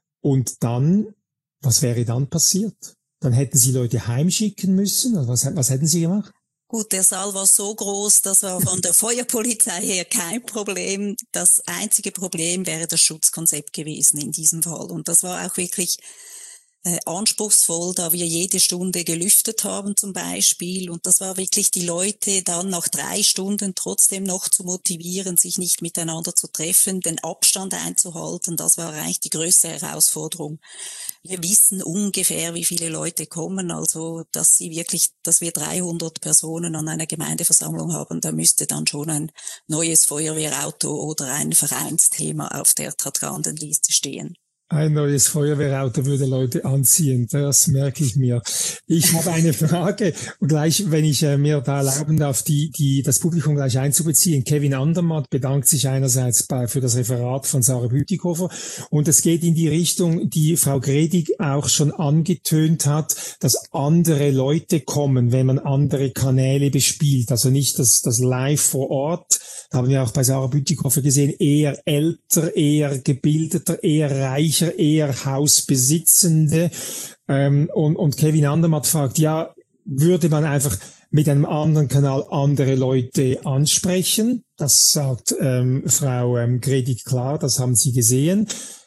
Und dann, was wäre dann passiert? Dann hätten Sie Leute heimschicken müssen? Also was, was hätten Sie gemacht? Gut, der Saal war so groß, das war von der Feuerpolizei her kein Problem. Das einzige Problem wäre das Schutzkonzept gewesen in diesem Fall. Und das war auch wirklich äh, anspruchsvoll, da wir jede Stunde gelüftet haben zum Beispiel. Und das war wirklich die Leute dann nach drei Stunden trotzdem noch zu motivieren, sich nicht miteinander zu treffen, den Abstand einzuhalten. Das war eigentlich die größte Herausforderung. Wir wissen ungefähr, wie viele Leute kommen, also dass sie wirklich, dass wir dreihundert Personen an einer Gemeindeversammlung haben, da müsste dann schon ein neues Feuerwehrauto oder ein Vereinsthema auf der Tratrandenliste stehen. Ein neues Feuerwehrauto würde Leute anziehen, das merke ich mir. Ich habe eine Frage, gleich, wenn ich äh, mir da erlauben darf, die, die, das Publikum gleich einzubeziehen. Kevin Andermatt bedankt sich einerseits bei, für das Referat von Sarah Bütikofer und es geht in die Richtung, die Frau Gredig auch schon angetönt hat, dass andere Leute kommen, wenn man andere Kanäle bespielt. Also nicht das, das Live vor Ort, da haben wir auch bei Sarah Bütikofer gesehen, eher älter, eher gebildeter, eher reich, eher Hausbesitzende. Ähm, und, und Kevin Andermatt fragt, ja, würde man einfach mit einem anderen Kanal andere Leute ansprechen? Das sagt ähm, Frau ähm, Gredig klar, das haben Sie gesehen.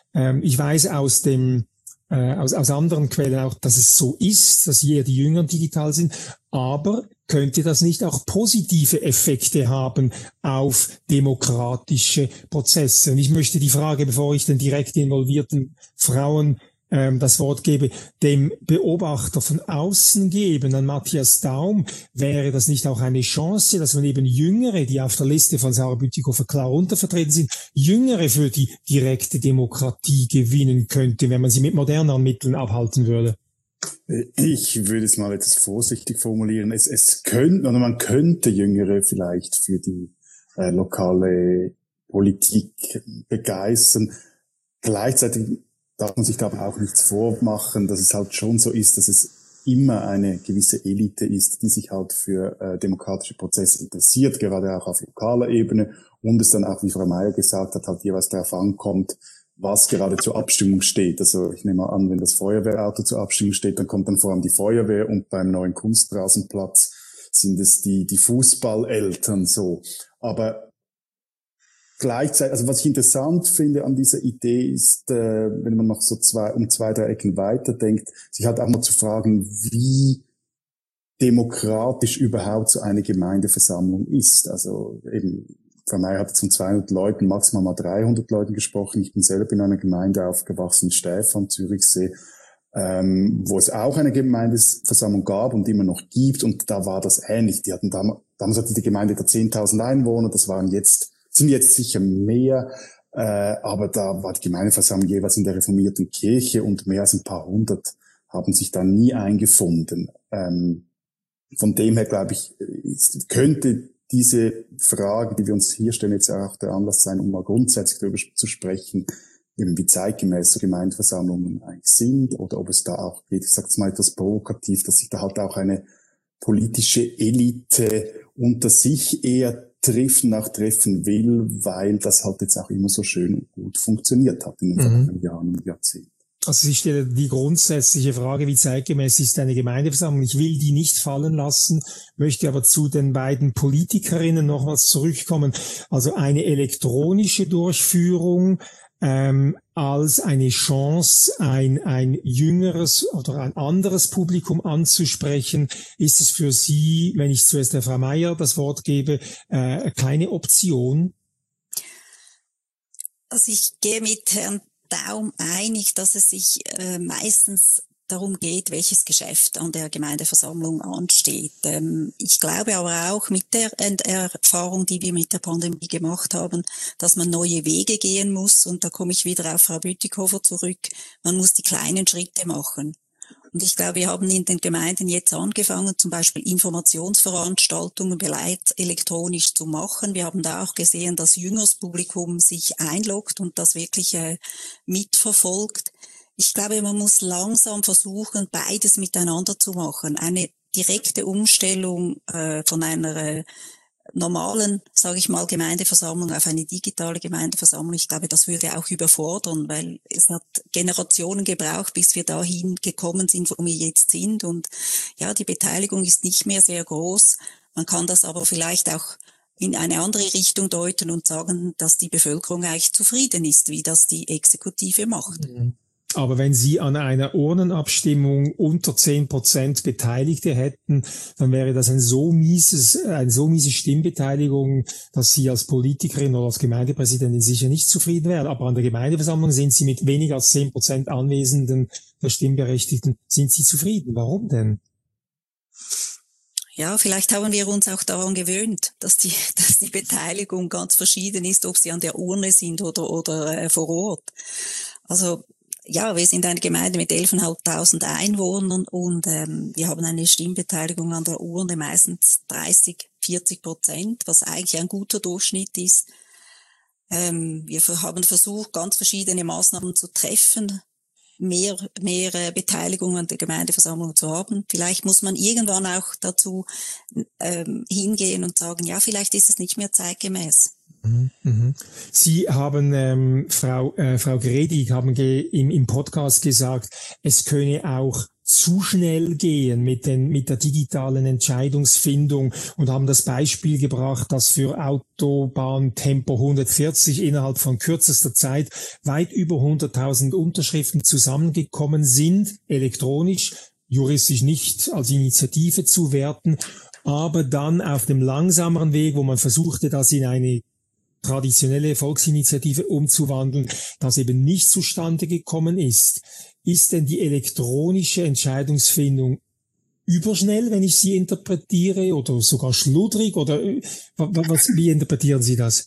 Ähm, ich weiß aus dem äh, aus, aus anderen Quellen auch, dass es so ist, dass eher die Jüngeren digital sind. Aber könnte das nicht auch positive Effekte haben auf demokratische Prozesse? Und ich möchte die Frage, bevor ich den direkt involvierten Frauen ähm, das Wort gebe, dem Beobachter von außen geben, an Matthias Daum, wäre das nicht auch eine Chance, dass man eben Jüngere, die auf der Liste von Sarah Bütikofer klar untervertreten sind, Jüngere für die direkte Demokratie gewinnen könnte, wenn man sie mit moderneren Mitteln abhalten würde? Ich würde es mal etwas vorsichtig formulieren. Es, es könnte, oder man könnte Jüngere vielleicht für die äh, lokale Politik begeistern. Gleichzeitig darf man sich da aber auch nichts vormachen, dass es halt schon so ist, dass es immer eine gewisse Elite ist, die sich halt für äh, demokratische Prozesse interessiert, gerade auch auf lokaler Ebene, und es dann auch, wie Frau Meier gesagt hat, halt jeweils darauf ankommt, was gerade zur Abstimmung steht. Also ich nehme mal an, wenn das Feuerwehrauto zur Abstimmung steht, dann kommt dann vor allem die Feuerwehr, und beim neuen Kunstrasenplatz sind es die, die Fußballeltern so. Aber gleichzeitig, also was ich interessant finde an dieser Idee ist, äh, wenn man noch so zwei, um zwei, drei Ecken weiterdenkt, sich halt auch mal zu fragen, wie demokratisch überhaupt so eine Gemeindeversammlung ist. Also eben, Frau Meier hat von zweihundert Leuten, maximal mal dreihundert Leuten gesprochen. Ich bin selber in einer Gemeinde aufgewachsen, Stäfa am Zürichsee, ähm, wo es auch eine Gemeindeversammlung gab und immer noch gibt. Und da war das ähnlich. Die hatten damals, damals hatte die Gemeinde da zehntausend Einwohner. Das waren jetzt, sind jetzt sicher mehr. Äh, aber da war die Gemeindeversammlung jeweils in der reformierten Kirche, und mehr als ein paar hundert haben sich da nie eingefunden. Ähm, von dem her, glaube ich, ist, könnte diese Frage, die wir uns hier stellen, jetzt auch der Anlass sein, um mal grundsätzlich darüber zu sprechen, eben wie zeitgemäß so Gemeindeversammlungen eigentlich sind, oder ob es da auch geht, ich sage es mal etwas provokativ, dass sich da halt auch eine politische Elite unter sich eher treffen, auch treffen will, weil das halt jetzt auch immer so schön und gut funktioniert hat in den vergangenen mhm. Jahren und Jahrzehnten. Also ich stelle die grundsätzliche Frage, wie zeitgemäß ist eine Gemeindeversammlung? Ich will die nicht fallen lassen, möchte aber zu den beiden Politikerinnen nochmals zurückkommen. Also eine elektronische Durchführung ähm, als eine Chance, ein, ein jüngeres oder ein anderes Publikum anzusprechen. Ist es für Sie, wenn ich zuerst der Frau Meier das Wort gebe, äh, keine Option? Also ich gehe mit Herrn Daum einig, dass es sich äh, meistens darum geht, welches Geschäft an der Gemeindeversammlung ansteht. Ähm, ich glaube aber auch mit der Erfahrung, die wir mit der Pandemie gemacht haben, dass man neue Wege gehen muss. Und da komme ich wieder auf Frau Bütikofer zurück. Man muss die kleinen Schritte machen. Und ich glaube, wir haben in den Gemeinden jetzt angefangen, zum Beispiel Informationsveranstaltungen bereits elektronisch zu machen. Wir haben da auch gesehen, dass jüngeres Publikum sich einloggt und das wirklich äh, mitverfolgt. Ich glaube, man muss langsam versuchen, beides miteinander zu machen. Eine direkte Umstellung äh, von einer äh, normalen, sage ich mal, Gemeindeversammlung auf eine digitale Gemeindeversammlung, ich glaube, das würde auch überfordern, weil es hat Generationen gebraucht, bis wir dahin gekommen sind, wo wir jetzt sind. Und ja, die Beteiligung ist nicht mehr sehr groß. Man kann das aber vielleicht auch in eine andere Richtung deuten und sagen, dass die Bevölkerung eigentlich zufrieden ist, wie das die Exekutive macht. Mhm. Aber wenn Sie an einer Urnenabstimmung unter zehn Prozent Beteiligte hätten, dann wäre das ein so mieses, eine so miese Stimmbeteiligung, dass Sie als Politikerin oder als Gemeindepräsidentin sicher nicht zufrieden wären. Aber an der Gemeindeversammlung sind Sie mit weniger als zehn Prozent Anwesenden der Stimmberechtigten, sind Sie zufrieden. Warum denn? Ja, vielleicht haben wir uns auch daran gewöhnt, dass die, dass die Beteiligung ganz verschieden ist, ob sie an der Urne sind oder, oder äh, vor Ort. Also, ja, wir sind eine Gemeinde mit elftausendfünfhundert Einwohnern und ähm, wir haben eine Stimmbeteiligung an der Urne meistens dreißig, vierzig Prozent, was eigentlich ein guter Durchschnitt ist. Ähm, wir haben versucht, ganz verschiedene Maßnahmen zu treffen, mehr, mehr äh, Beteiligung an der Gemeindeversammlung zu haben. Vielleicht muss man irgendwann auch dazu ähm, hingehen und sagen, ja, vielleicht ist es nicht mehr zeitgemäß. Sie haben, ähm, Frau, äh, Frau Gredig, haben ge im, im Podcast gesagt, es könne auch zu schnell gehen mit den, mit der digitalen Entscheidungsfindung und haben das Beispiel gebracht, dass für Autobahn Tempo hundertvierzig innerhalb von kürzester Zeit weit über hunderttausend Unterschriften zusammengekommen sind, elektronisch, juristisch nicht als Initiative zu werten, aber dann auf dem langsameren Weg, wo man versuchte, das in eine traditionelle Volksinitiative umzuwandeln, das eben nicht zustande gekommen ist. Ist denn die elektronische Entscheidungsfindung überschnell, wenn ich sie interpretiere, oder sogar schludrig, oder was, wie interpretieren Sie das?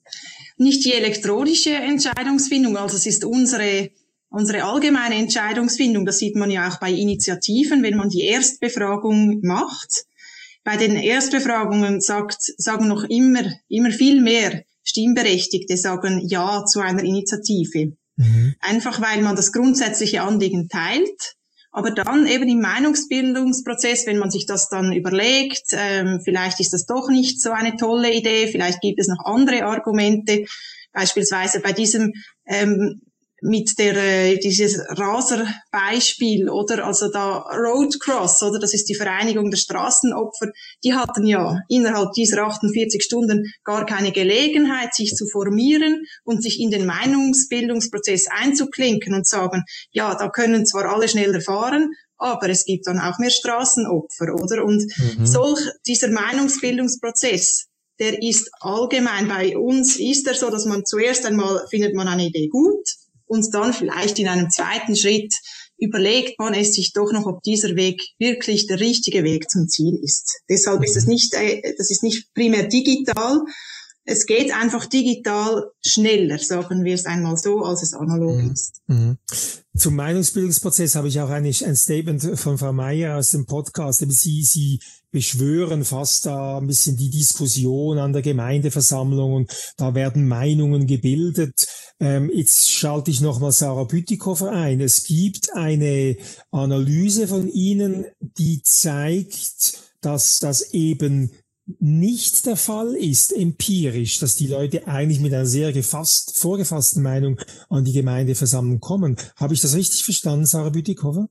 Nicht die elektronische Entscheidungsfindung, also es ist unsere unsere allgemeine Entscheidungsfindung. Das sieht man ja auch bei Initiativen, wenn man die Erstbefragung macht. Bei den Erstbefragungen sagt, sagen noch immer immer viel mehr Stimmberechtigte sagen Ja zu einer Initiative. Mhm. Einfach weil man das grundsätzliche Anliegen teilt, aber dann eben im Meinungsbildungsprozess, wenn man sich das dann überlegt, ähm, vielleicht ist das doch nicht so eine tolle Idee, vielleicht gibt es noch andere Argumente, beispielsweise bei diesem ähm, mit der äh, dieses Raser-Beispiel, oder also da Roadcross, oder das ist die Vereinigung der Straßenopfer, die hatten ja innerhalb dieser achtundvierzig Stunden gar keine Gelegenheit, sich zu formieren und sich in den Meinungsbildungsprozess einzuklinken und sagen, ja, da können zwar alle schneller fahren, aber es gibt dann auch mehr Straßenopfer, oder? Und mhm. solch dieser Meinungsbildungsprozess, der ist allgemein bei uns, ist er so, dass man zuerst einmal findet man eine Idee gut, und dann vielleicht in einem zweiten Schritt überlegt man es sich doch noch, ob dieser Weg wirklich der richtige Weg zum Ziel ist. Deshalb ist es nicht, das ist nicht primär digital. Es geht einfach digital schneller, sagen wir es einmal so, als es analog mhm. ist. Mhm. Zum Meinungsbildungsprozess habe ich auch eigentlich ein Statement von Frau Meier aus dem Podcast. Sie, Sie beschwören fast da ein bisschen die Diskussion an der Gemeindeversammlung und da werden Meinungen gebildet. Ähm, jetzt schalte ich nochmal Sarah Bütikofer ein. Es gibt eine Analyse von Ihnen, die zeigt, dass das eben nicht der Fall ist, empirisch, dass die Leute eigentlich mit einer sehr gefasst, vorgefassten Meinung an die Gemeindeversammlung kommen. Habe ich das richtig verstanden, Sarah Bütikofer?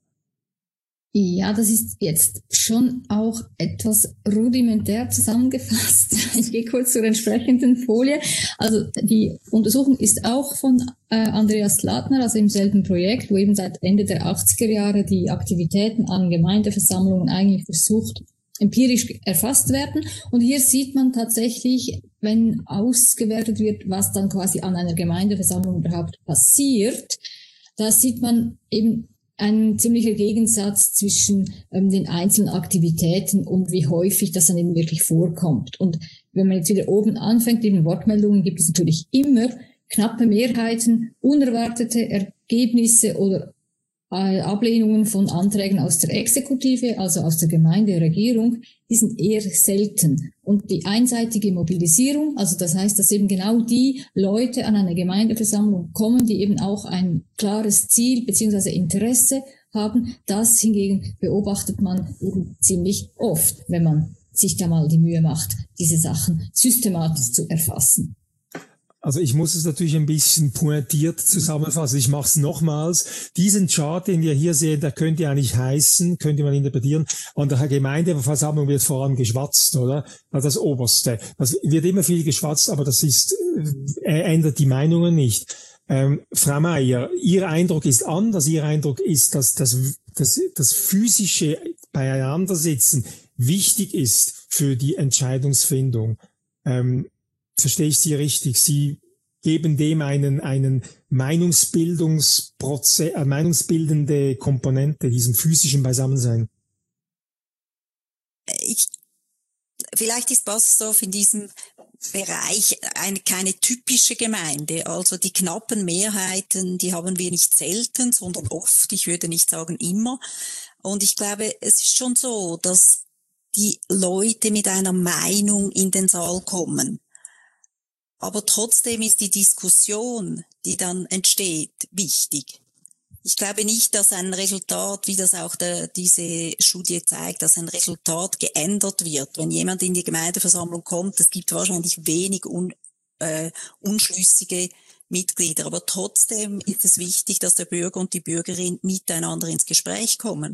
Ja, das ist jetzt schon auch etwas rudimentär zusammengefasst. Ich gehe kurz zur entsprechenden Folie. Also die Untersuchung ist auch von äh, Andreas Ladner, also im selben Projekt, wo eben seit Ende der achtziger Jahre die Aktivitäten an Gemeindeversammlungen eigentlich versucht, empirisch erfasst werden. Und hier sieht man tatsächlich, wenn ausgewertet wird, was dann quasi an einer Gemeindeversammlung überhaupt passiert, da sieht man eben ein ziemlicher Gegensatz zwischen ähm, den einzelnen Aktivitäten und wie häufig das dann eben wirklich vorkommt. Und wenn man jetzt wieder oben anfängt, eben Wortmeldungen, gibt es natürlich immer knappe Mehrheiten, unerwartete Ergebnisse oder äh, Ablehnungen von Anträgen aus der Exekutive, also aus der Gemeinderegierung, die sind eher selten. Und die einseitige Mobilisierung, also das heißt, dass eben genau die Leute an eine Gemeindeversammlung kommen, die eben auch ein klares Ziel bzw. Interesse haben, das hingegen beobachtet man eben ziemlich oft, wenn man sich da mal die Mühe macht, diese Sachen systematisch zu erfassen. Also ich muss es natürlich ein bisschen pointiert zusammenfassen. Ich mache es nochmals. Diesen Chart, den wir hier sehen, der könnte eigentlich heißen, könnte man interpretieren, an der Gemeindeversammlung wird vor allem geschwatzt, oder? Also das Oberste. Das wird immer viel geschwatzt, aber das ist, äh, ändert die Meinungen nicht. Ähm, Frau Meier, Ihr Eindruck ist anders. Ihr Eindruck ist, dass das, das, das physische Beieinandersitzen wichtig ist für die Entscheidungsfindung. Ähm, Verstehe ich Sie richtig? Sie geben dem einen, einen Meinungsbildungsprozess, äh, meinungsbildende Komponente, diesem physischen Beisammensein. Ich, vielleicht ist Baselsdorf in diesem Bereich eine, keine typische Gemeinde. Also die knappen Mehrheiten, die haben wir nicht selten, sondern oft. Ich würde nicht sagen immer. Und ich glaube, es ist schon so, dass die Leute mit einer Meinung in den Saal kommen. Aber trotzdem ist die Diskussion, die dann entsteht, wichtig. Ich glaube nicht, dass ein Resultat, wie das auch der, diese Studie zeigt, dass ein Resultat geändert wird. Wenn jemand in die Gemeindeversammlung kommt, es gibt wahrscheinlich wenig un, äh, unschlüssige Mitglieder. Aber trotzdem ist es wichtig, dass der Bürger und die Bürgerin miteinander ins Gespräch kommen.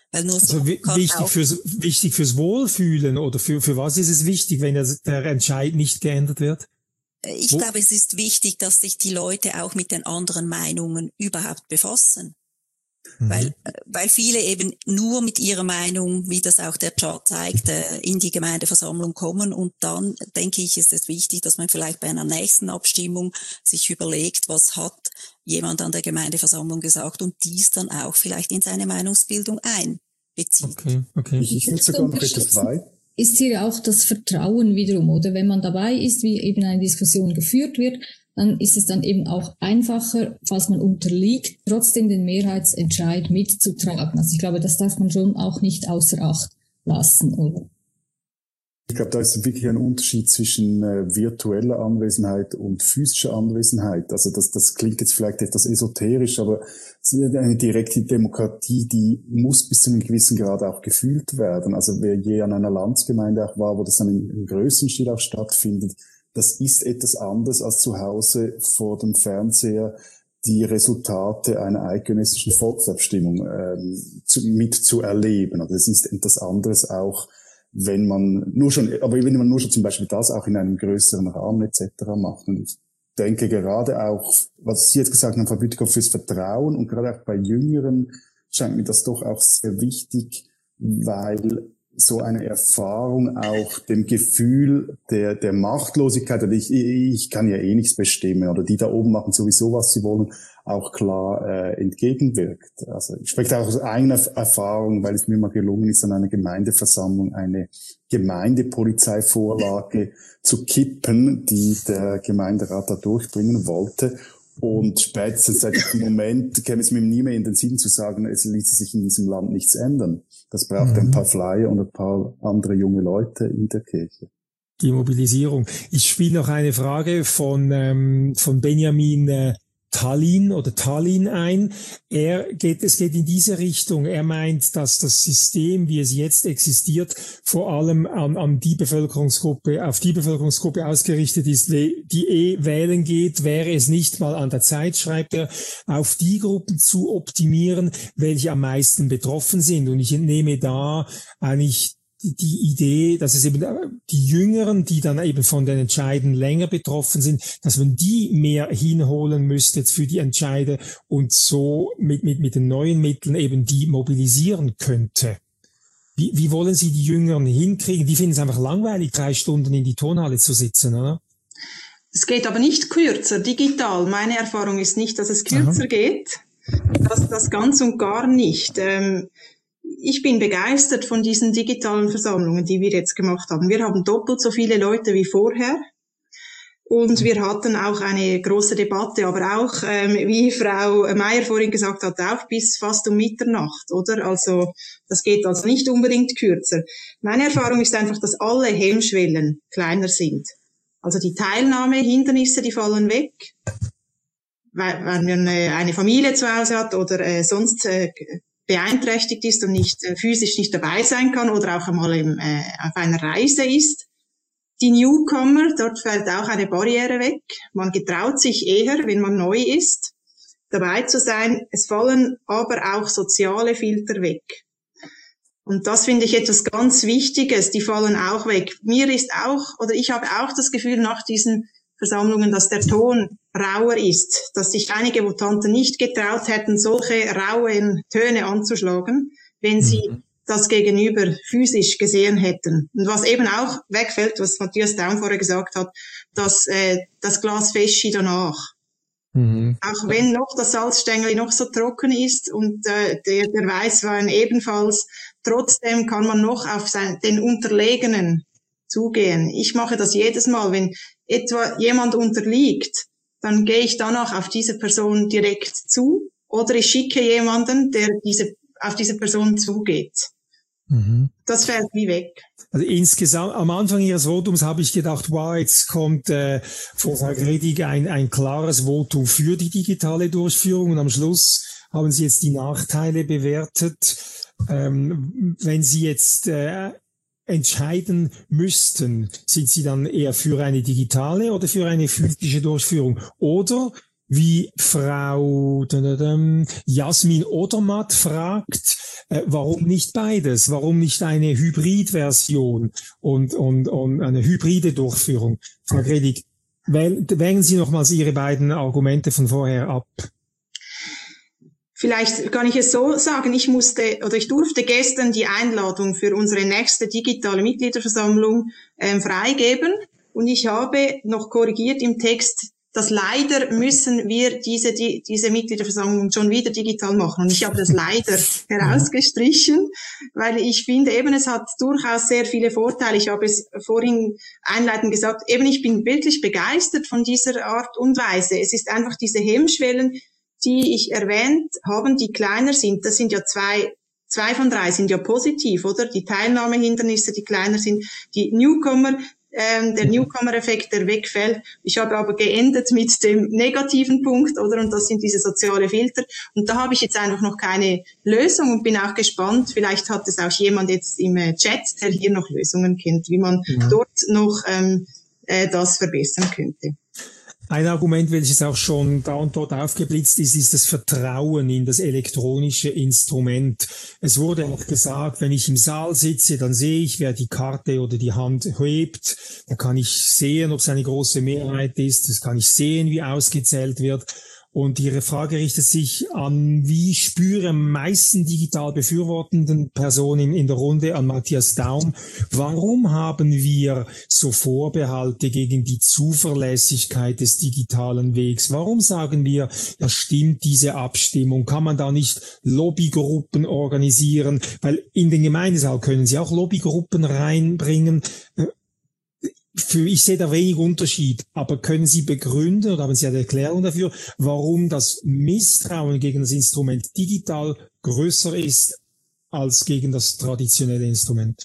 Weil nur so also kann wichtig auch fürs, wichtig fürs Wohlfühlen oder für, für was ist es wichtig, wenn der, der Entscheid nicht geändert wird? Ich Wo? glaube, es ist wichtig, dass sich die Leute auch mit den anderen Meinungen überhaupt befassen. Mhm. Weil, weil viele eben nur mit ihrer Meinung, wie das auch der Chart zeigt, in die Gemeindeversammlung kommen. Und dann, denke ich, ist es wichtig, dass man vielleicht bei einer nächsten Abstimmung sich überlegt, was hat jemand an der Gemeindeversammlung gesagt und dies dann auch vielleicht in seine Meinungsbildung einbezieht. Okay, okay. Ich, ich würde sogar noch etwas weiter. Ist hier auch das Vertrauen wiederum, oder wenn man dabei ist, wie eben eine Diskussion geführt wird, dann ist es dann eben auch einfacher, falls man unterliegt, trotzdem den Mehrheitsentscheid mitzutragen. Also ich glaube, das darf man schon auch nicht außer Acht lassen, oder? Ich glaube, da ist wirklich ein Unterschied zwischen äh, virtueller Anwesenheit und physischer Anwesenheit. Also das, das klingt jetzt vielleicht etwas esoterisch, aber eine direkte Demokratie, die muss bis zu einem gewissen Grad auch gefühlt werden. Also wer je an einer Landsgemeinde auch war, wo das dann im, im größeren Stil auch stattfindet, das ist etwas anderes als zu Hause vor dem Fernseher die Resultate einer eidgenössischen Volksabstimmung ähm, zu, mitzuerleben. Also es ist etwas anderes auch, wenn man nur schon, aber wenn man nur schon zum Beispiel das auch in einem größeren Rahmen et cetera macht. Und ich denke gerade auch, was Sie jetzt gesagt haben, Frau Bütikofer, fürs Vertrauen und gerade auch bei Jüngeren scheint mir das doch auch sehr wichtig, weil so eine Erfahrung auch dem Gefühl der der Machtlosigkeit, oder ich, ich kann ja eh nichts bestimmen, oder die da oben machen sowieso, was sie wollen, auch klar äh, entgegenwirkt. Also ich spreche auch aus eigener Erfahrung, weil es mir mal gelungen ist, an einer Gemeindeversammlung eine Gemeindepolizeivorlage zu kippen, die der Gemeinderat da durchbringen wollte. Und spätestens seit diesem Moment käme es mir nie mehr in den Sinn zu sagen, es ließe sich in diesem Land nichts ändern. Das braucht ein paar Flyer und ein paar andere junge Leute in der Kirche. Die Mobilisierung. Ich spiele noch eine Frage von ähm, von Benjamin äh, Tallinn oder Tallinn ein. Er geht, es geht in diese Richtung. Er meint, dass das System, wie es jetzt existiert, vor allem an, an die Bevölkerungsgruppe, auf die Bevölkerungsgruppe ausgerichtet ist, die eh wählen geht, wäre es nicht mal an der Zeit, schreibt er, auf die Gruppen zu optimieren, welche am meisten betroffen sind. Und ich entnehme da eigentlich die Idee, dass es eben die Jüngeren, die dann eben von den Entscheiden länger betroffen sind, dass man die mehr hinholen müsste für die Entscheide und so mit, mit, mit den neuen Mitteln eben die mobilisieren könnte. Wie, wie wollen Sie die Jüngeren hinkriegen? Die finden es einfach langweilig, drei Stunden in die Turnhalle zu sitzen, oder? Es geht aber nicht kürzer, digital. Meine Erfahrung ist nicht, dass es kürzer Aha. geht. Das, das ganz und gar nicht. Ähm, Ich bin begeistert von diesen digitalen Versammlungen, die wir jetzt gemacht haben. Wir haben doppelt so viele Leute wie vorher. Und wir hatten auch eine große Debatte, aber auch, ähm, wie Frau Meier vorhin gesagt hat, auch bis fast um Mitternacht, oder? Also, das geht also nicht unbedingt kürzer. Meine Erfahrung ist einfach, dass alle Hemmschwellen kleiner sind. Also die Teilnahmehindernisse, die fallen weg. Wenn man eine Familie zu Hause hat oder äh, sonst äh, beeinträchtigt ist und nicht äh, physisch nicht dabei sein kann oder auch einmal im, äh, auf einer Reise ist. Die Newcomer, dort fällt auch eine Barriere weg. Man getraut sich eher, wenn man neu ist, dabei zu sein. Es fallen aber auch soziale Filter weg. Und das finde ich etwas ganz Wichtiges. Die fallen auch weg. Mir ist auch, oder ich habe auch das Gefühl nach diesen Versammlungen, dass der Ton rauer ist, dass sich einige Votanten nicht getraut hätten, solche rauen Töne anzuschlagen, wenn sie mhm. das Gegenüber physisch gesehen hätten. Und was eben auch wegfällt, was Matthias Daum vorher gesagt hat, dass äh, das Glas Feschi danach. Mhm. Auch wenn noch das Salzstängel noch so trocken ist und äh, der, der Weißwein ebenfalls, trotzdem kann man noch auf sein, den Unterlegenen zugehen. Ich mache das jedes Mal, wenn etwa jemand unterliegt, dann gehe ich danach auf diese Person direkt zu oder ich schicke jemanden, der diese auf diese Person zugeht. Mhm. Das fällt wie weg. Also insgesamt, am Anfang Ihres Votums habe ich gedacht, wow, jetzt kommt äh, von Frau Gredig ein, ein klares Votum für die digitale Durchführung und am Schluss haben Sie jetzt die Nachteile bewertet. Ähm, wenn Sie jetzt äh, entscheiden müssten, sind Sie dann eher für eine digitale oder für eine physische Durchführung? Oder wie Frau Jasmin Odermatt fragt, äh, warum nicht beides? Warum nicht eine Hybridversion und, und, und eine hybride Durchführung? Frau Gredig, wägen Sie nochmals Ihre beiden Argumente von vorher ab. Vielleicht kann ich es so sagen, ich musste oder ich durfte gestern die Einladung für unsere nächste digitale Mitgliederversammlung ähm, freigeben und ich habe noch korrigiert im Text, dass leider müssen wir diese die, diese Mitgliederversammlung schon wieder digital machen und ich habe das leider herausgestrichen, weil ich finde eben, es hat durchaus sehr viele Vorteile. Ich habe es vorhin einleitend gesagt, eben ich bin wirklich begeistert von dieser Art und Weise. Es ist einfach diese Hemmschwellen, die ich erwähnt habe, die kleiner sind. Das sind ja zwei, zwei von drei sind ja positiv, oder? Die Teilnahmehindernisse, die kleiner sind, die Newcomer, ähm, der Newcomer-Effekt, der wegfällt. Ich habe aber geendet mit dem negativen Punkt, oder? Und das sind diese soziale Filter. Und da habe ich jetzt einfach noch keine Lösung und bin auch gespannt. Vielleicht hat es auch jemand jetzt im Chat, der hier noch Lösungen kennt, wie man ja. dort noch ähm, äh, das verbessern könnte. Ein Argument, welches auch schon da und dort aufgeblitzt ist, ist das Vertrauen in das elektronische Instrument. Es wurde auch gesagt, wenn ich im Saal sitze, dann sehe ich, wer die Karte oder die Hand hebt. Da kann ich sehen, ob es eine große Mehrheit ist. Das kann ich sehen, wie ausgezählt wird. Und Ihre Frage richtet sich an, wie spüre am meisten digital befürwortenden Personen in der Runde, an Matthias Daum. Warum haben wir so Vorbehalte gegen die Zuverlässigkeit des digitalen Wegs? Warum sagen wir, ja stimmt diese Abstimmung? Kann man da nicht Lobbygruppen organisieren? Weil in den Gemeindesaal können Sie auch Lobbygruppen reinbringen. Für, ich sehe da wenig Unterschied, aber können Sie begründen oder haben Sie eine Erklärung dafür, warum das Misstrauen gegen das Instrument digital größer ist als gegen das traditionelle Instrument?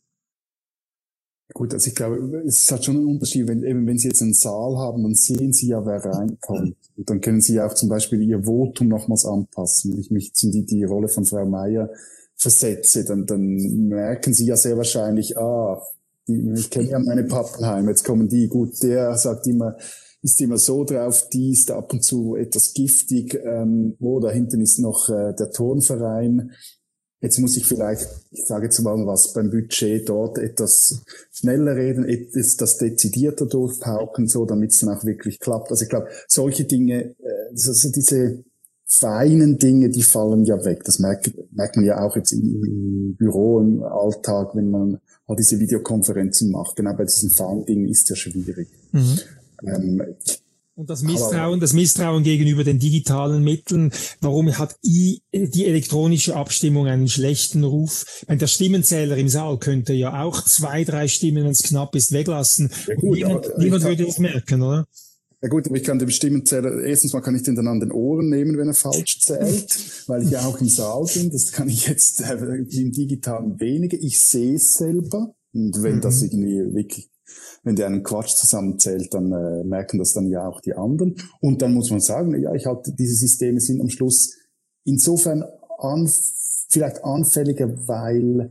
Gut, also ich glaube, es hat schon einen Unterschied, wenn, eben, wenn Sie jetzt einen Saal haben, dann sehen Sie ja, wer reinkommt. Und dann können Sie ja auch zum Beispiel Ihr Votum nochmals anpassen. Wenn ich mich in die, die Rolle von Frau Meier versetze, dann, dann merken Sie ja sehr wahrscheinlich, ah, Die, ich kenne ja meine Pappenheim, jetzt kommen die, gut, der sagt immer, ist immer so drauf, die ist ab und zu etwas giftig, ähm, wo da hinten ist noch äh, der Turnverein. Jetzt muss ich vielleicht, ich sage jetzt mal was, beim Budget dort etwas schneller reden, etwas das dezidierter durchpauken, so, damit es dann auch wirklich klappt. Also ich glaube, solche Dinge, äh, also diese feinen Dinge, die fallen ja weg. Das merkt, merkt man ja auch jetzt im, im Büro, im Alltag, wenn man all diese Videokonferenzen macht. Genau bei diesen feinen Dingen ist ja schwierig. Mhm. Ähm, Und das Misstrauen, das Misstrauen gegenüber den digitalen Mitteln, warum hat die elektronische Abstimmung einen schlechten Ruf? Der Stimmenzähler im Saal könnte ja auch zwei, drei Stimmen, wenn es knapp ist, weglassen. Ja gut, niemand niemand würde das merken, oder? Ja gut, aber ich kann dem Stimmenzähler, erstens mal kann ich den dann an den Ohren nehmen, wenn er falsch zählt, weil ich ja auch im Saal bin. Das kann ich jetzt äh, im Digitalen weniger. Ich sehe es selber. Und wenn mhm. das irgendwie wirklich, wenn der einen Quatsch zusammenzählt, dann äh, merken das dann ja auch die anderen. Und dann muss man sagen, ja, ich halte, diese Systeme sind am Schluss insofern an, vielleicht anfälliger, weil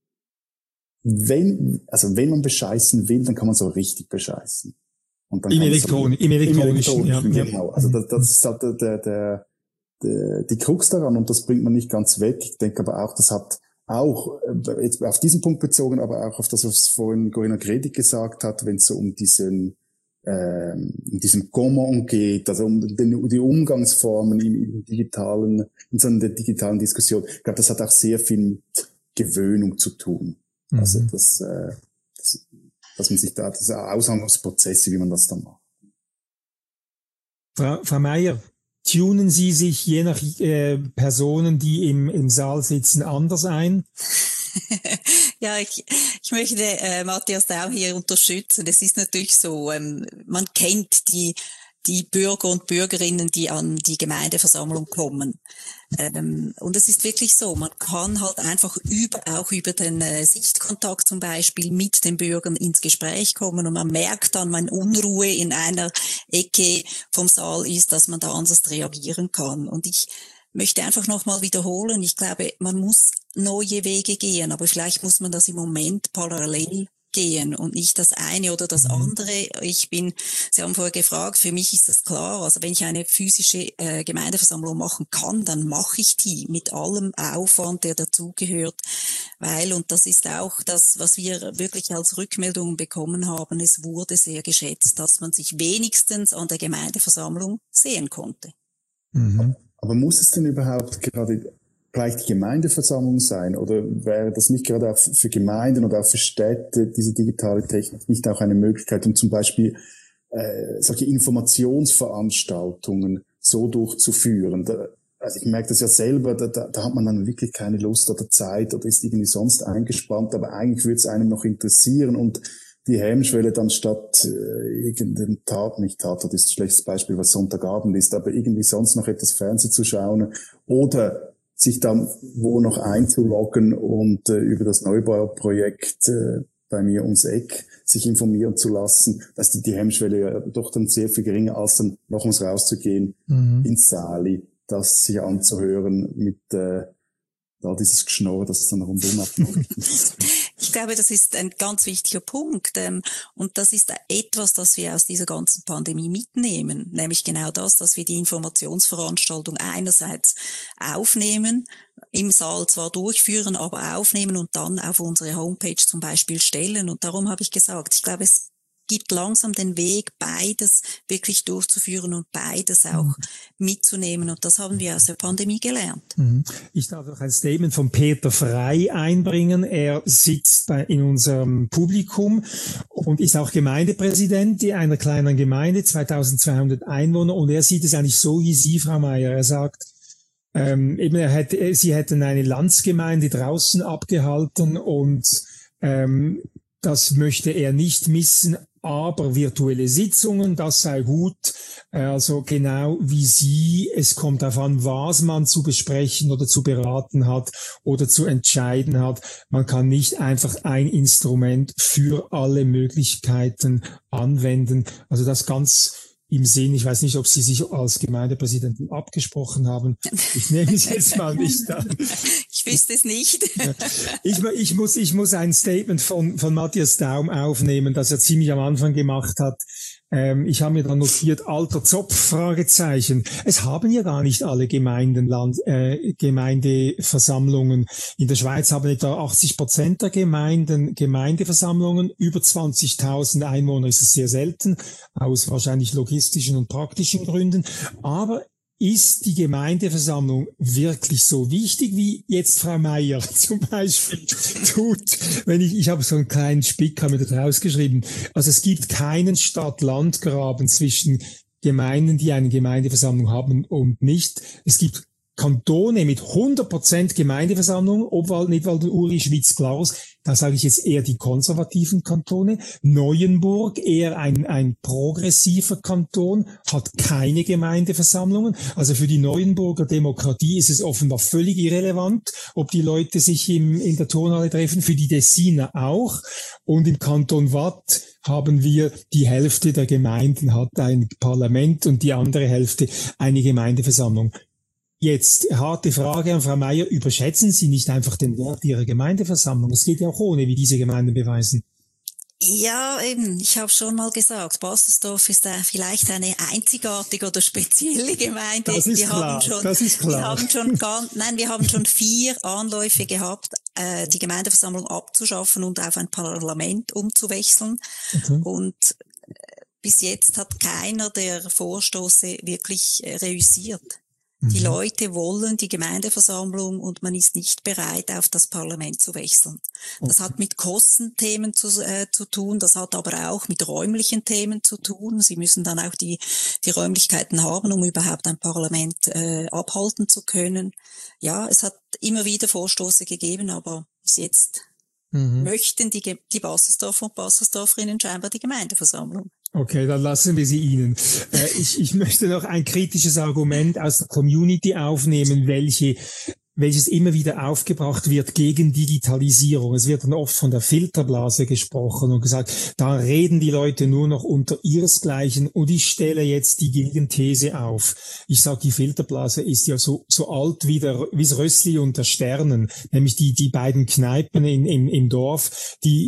wenn, also wenn man bescheißen will, dann kann man so richtig bescheißen. Und dann Im, Elektron im elektronischen, ja, genau. Also das, das ist halt der, der, der, der, die Krux daran und das bringt man nicht ganz weg. Ich denke aber auch, das hat auch, jetzt auf diesen Punkt bezogen, aber auch auf das, was vorhin Corinna Gredig gesagt hat, wenn es so um diesen, ähm, um diesen Comment geht, also um den, die Umgangsformen im, im digitalen, in so einer digitalen Diskussion. Ich glaube, das hat auch sehr viel mit Gewöhnung zu tun. Mhm. Also das, äh, das dass man sich da, das sind Aushandlungsprozesse, wie man das dann macht. Frau, Frau Meier, tunen Sie sich je nach äh, Personen, die im, im Saal sitzen, anders ein? Ja, ich, ich möchte äh, Matthias Daum hier unterstützen. Es ist natürlich so, ähm, man kennt die die Bürger und Bürgerinnen, die an die Gemeindeversammlung kommen. Ähm, und es ist wirklich so, man kann halt einfach über, auch über den äh, Sichtkontakt zum Beispiel mit den Bürgern ins Gespräch kommen und man merkt dann, wenn Unruhe in einer Ecke vom Saal ist, dass man da anders reagieren kann. Und ich möchte einfach nochmal wiederholen, ich glaube, man muss neue Wege gehen, aber vielleicht muss man das im Moment parallel gehen und nicht das eine oder das andere. Ich bin, Sie haben vorher gefragt, für mich ist das klar, also wenn ich eine physische äh, Gemeindeversammlung machen kann, dann mache ich die mit allem Aufwand, der dazugehört, weil, und das ist auch das, was wir wirklich als Rückmeldungen bekommen haben, es wurde sehr geschätzt, dass man sich wenigstens an der Gemeindeversammlung sehen konnte. Mhm. Aber muss es denn überhaupt gerade gleich die Gemeindeversammlung sein? Oder wäre das nicht gerade auch für Gemeinden oder auch für Städte, diese digitale Technik, nicht auch eine Möglichkeit, um zum Beispiel äh, solche Informationsveranstaltungen so durchzuführen? Da, also ich merke das ja selber, da, da, da hat man dann wirklich keine Lust oder Zeit oder ist irgendwie sonst eingespannt, aber eigentlich würde es einem noch interessieren und die Hemmschwelle dann statt äh, irgendein Tat, nicht Tatort ist ein schlechtes Beispiel, was Sonntagabend ist, aber irgendwie sonst noch etwas Fernsehen zu schauen oder sich dann wo noch einzuloggen und äh, über das Neubauprojekt äh, bei mir ums Eck sich informieren zu lassen, dass die, die Hemmschwelle ja doch dann sehr viel geringer, als dann nochmals rauszugehen mhm. ins Sali, das sich anzuhören mit äh, da dieses Geschnorr, das dann rundum abläuft. Ich glaube, das ist ein ganz wichtiger Punkt. Ähm, und das ist etwas, das wir aus dieser ganzen Pandemie mitnehmen. Nämlich genau das, dass wir die Informationsveranstaltung einerseits aufnehmen, im Saal zwar durchführen, aber aufnehmen und dann auf unsere Homepage zum Beispiel stellen. Und darum habe ich gesagt, ich glaube, es gibt langsam den Weg, beides wirklich durchzuführen und beides auch mhm. mitzunehmen. Und das haben wir aus der Pandemie gelernt. Mhm. Ich darf noch ein Statement von Peter Frey einbringen. Er sitzt bei, in unserem Publikum und ist auch Gemeindepräsident einer kleinen Gemeinde, zweitausendzweihundert Einwohner. Und er sieht es eigentlich so wie Sie, Frau Meier. Er sagt, ähm, eben er hätte, sie hätten eine Landsgemeinde draußen abgehalten und ähm, das möchte er nicht missen, aber virtuelle Sitzungen, das sei gut. Also genau wie Sie, es kommt darauf an, was man zu besprechen oder zu beraten hat oder zu entscheiden hat. Man kann nicht einfach ein Instrument für alle Möglichkeiten anwenden. Also das ganz im Sinn, ich weiß nicht, ob Sie sich als Gemeindepräsidentin abgesprochen haben. Ich nehme es jetzt mal nicht an. Ich wüsste es nicht. Ich, ich muss, ich muss ein Statement von, von Matthias Daum aufnehmen, das er ziemlich am Anfang gemacht hat. Ähm, ich habe mir dann notiert, alter Zopf, Fragezeichen. Es haben ja gar nicht alle Gemeinden, Land, äh, Gemeindeversammlungen. In der Schweiz haben etwa achtzig Prozent der Gemeinden Gemeindeversammlungen. Über zwanzigtausend Einwohner ist es sehr selten, aus wahrscheinlich logistischen und praktischen Gründen. Aber ist die Gemeindeversammlung wirklich so wichtig, wie jetzt Frau Meier zum Beispiel tut? Wenn ich, ich habe so einen kleinen Spick, habe mir das rausgeschrieben. Also es gibt keinen Stadt-Land-Graben zwischen Gemeinden, die eine Gemeindeversammlung haben und nicht. Es gibt Kantone mit hundert Prozent Gemeindeversammlung, Obwald, Nidwald und Uri, Schwyz, Glarus, da sage ich jetzt eher die konservativen Kantone. Neuenburg, eher ein, ein progressiver Kanton, hat keine Gemeindeversammlungen. Also für die Neuenburger Demokratie ist es offenbar völlig irrelevant, ob die Leute sich im, in der Turnhalle treffen, für die Tessiner auch. Und im Kanton Waadt haben wir, die Hälfte der Gemeinden hat ein Parlament und die andere Hälfte eine Gemeindeversammlung. Jetzt, harte Frage an Frau Meier, überschätzen Sie nicht einfach den Wert Ihrer Gemeindeversammlung? Es geht ja auch ohne, wie diese Gemeinden beweisen. Ja, eben, ich habe schon mal gesagt, Bassersdorf ist äh, vielleicht eine einzigartige oder spezielle Gemeinde. Das ist wir klar, haben schon, das ist klar. Wir haben schon gar, nein, wir haben schon vier Anläufe gehabt, äh, die Gemeindeversammlung abzuschaffen und auf ein Parlament umzuwechseln. Okay. Und äh, bis jetzt hat keiner der Vorstoße wirklich äh, reüssiert. Die Leute wollen die Gemeindeversammlung und man ist nicht bereit, auf das Parlament zu wechseln. Das hat mit Kostenthemen zu, äh, zu tun, das hat aber auch mit räumlichen Themen zu tun. Sie müssen dann auch die, die Räumlichkeiten haben, um überhaupt ein Parlament äh, abhalten zu können. Ja, es hat immer wieder Vorstoße gegeben, aber bis jetzt mhm. möchten die, die Bassersdorfer und Bassersdorferinnen scheinbar die Gemeindeversammlung. Okay, dann lassen wir sie Ihnen. Äh, ich, ich möchte noch ein kritisches Argument aus der Community aufnehmen, welche, welches immer wieder aufgebracht wird gegen Digitalisierung. Es wird dann oft von der Filterblase gesprochen und gesagt, da reden die Leute nur noch unter ihresgleichen und ich stelle jetzt die Gegenthese auf. Ich sage, die Filterblase ist ja so, so alt wie der, wie das Rössli und der Sternen, nämlich die, die beiden Kneipen in, im, im Dorf, die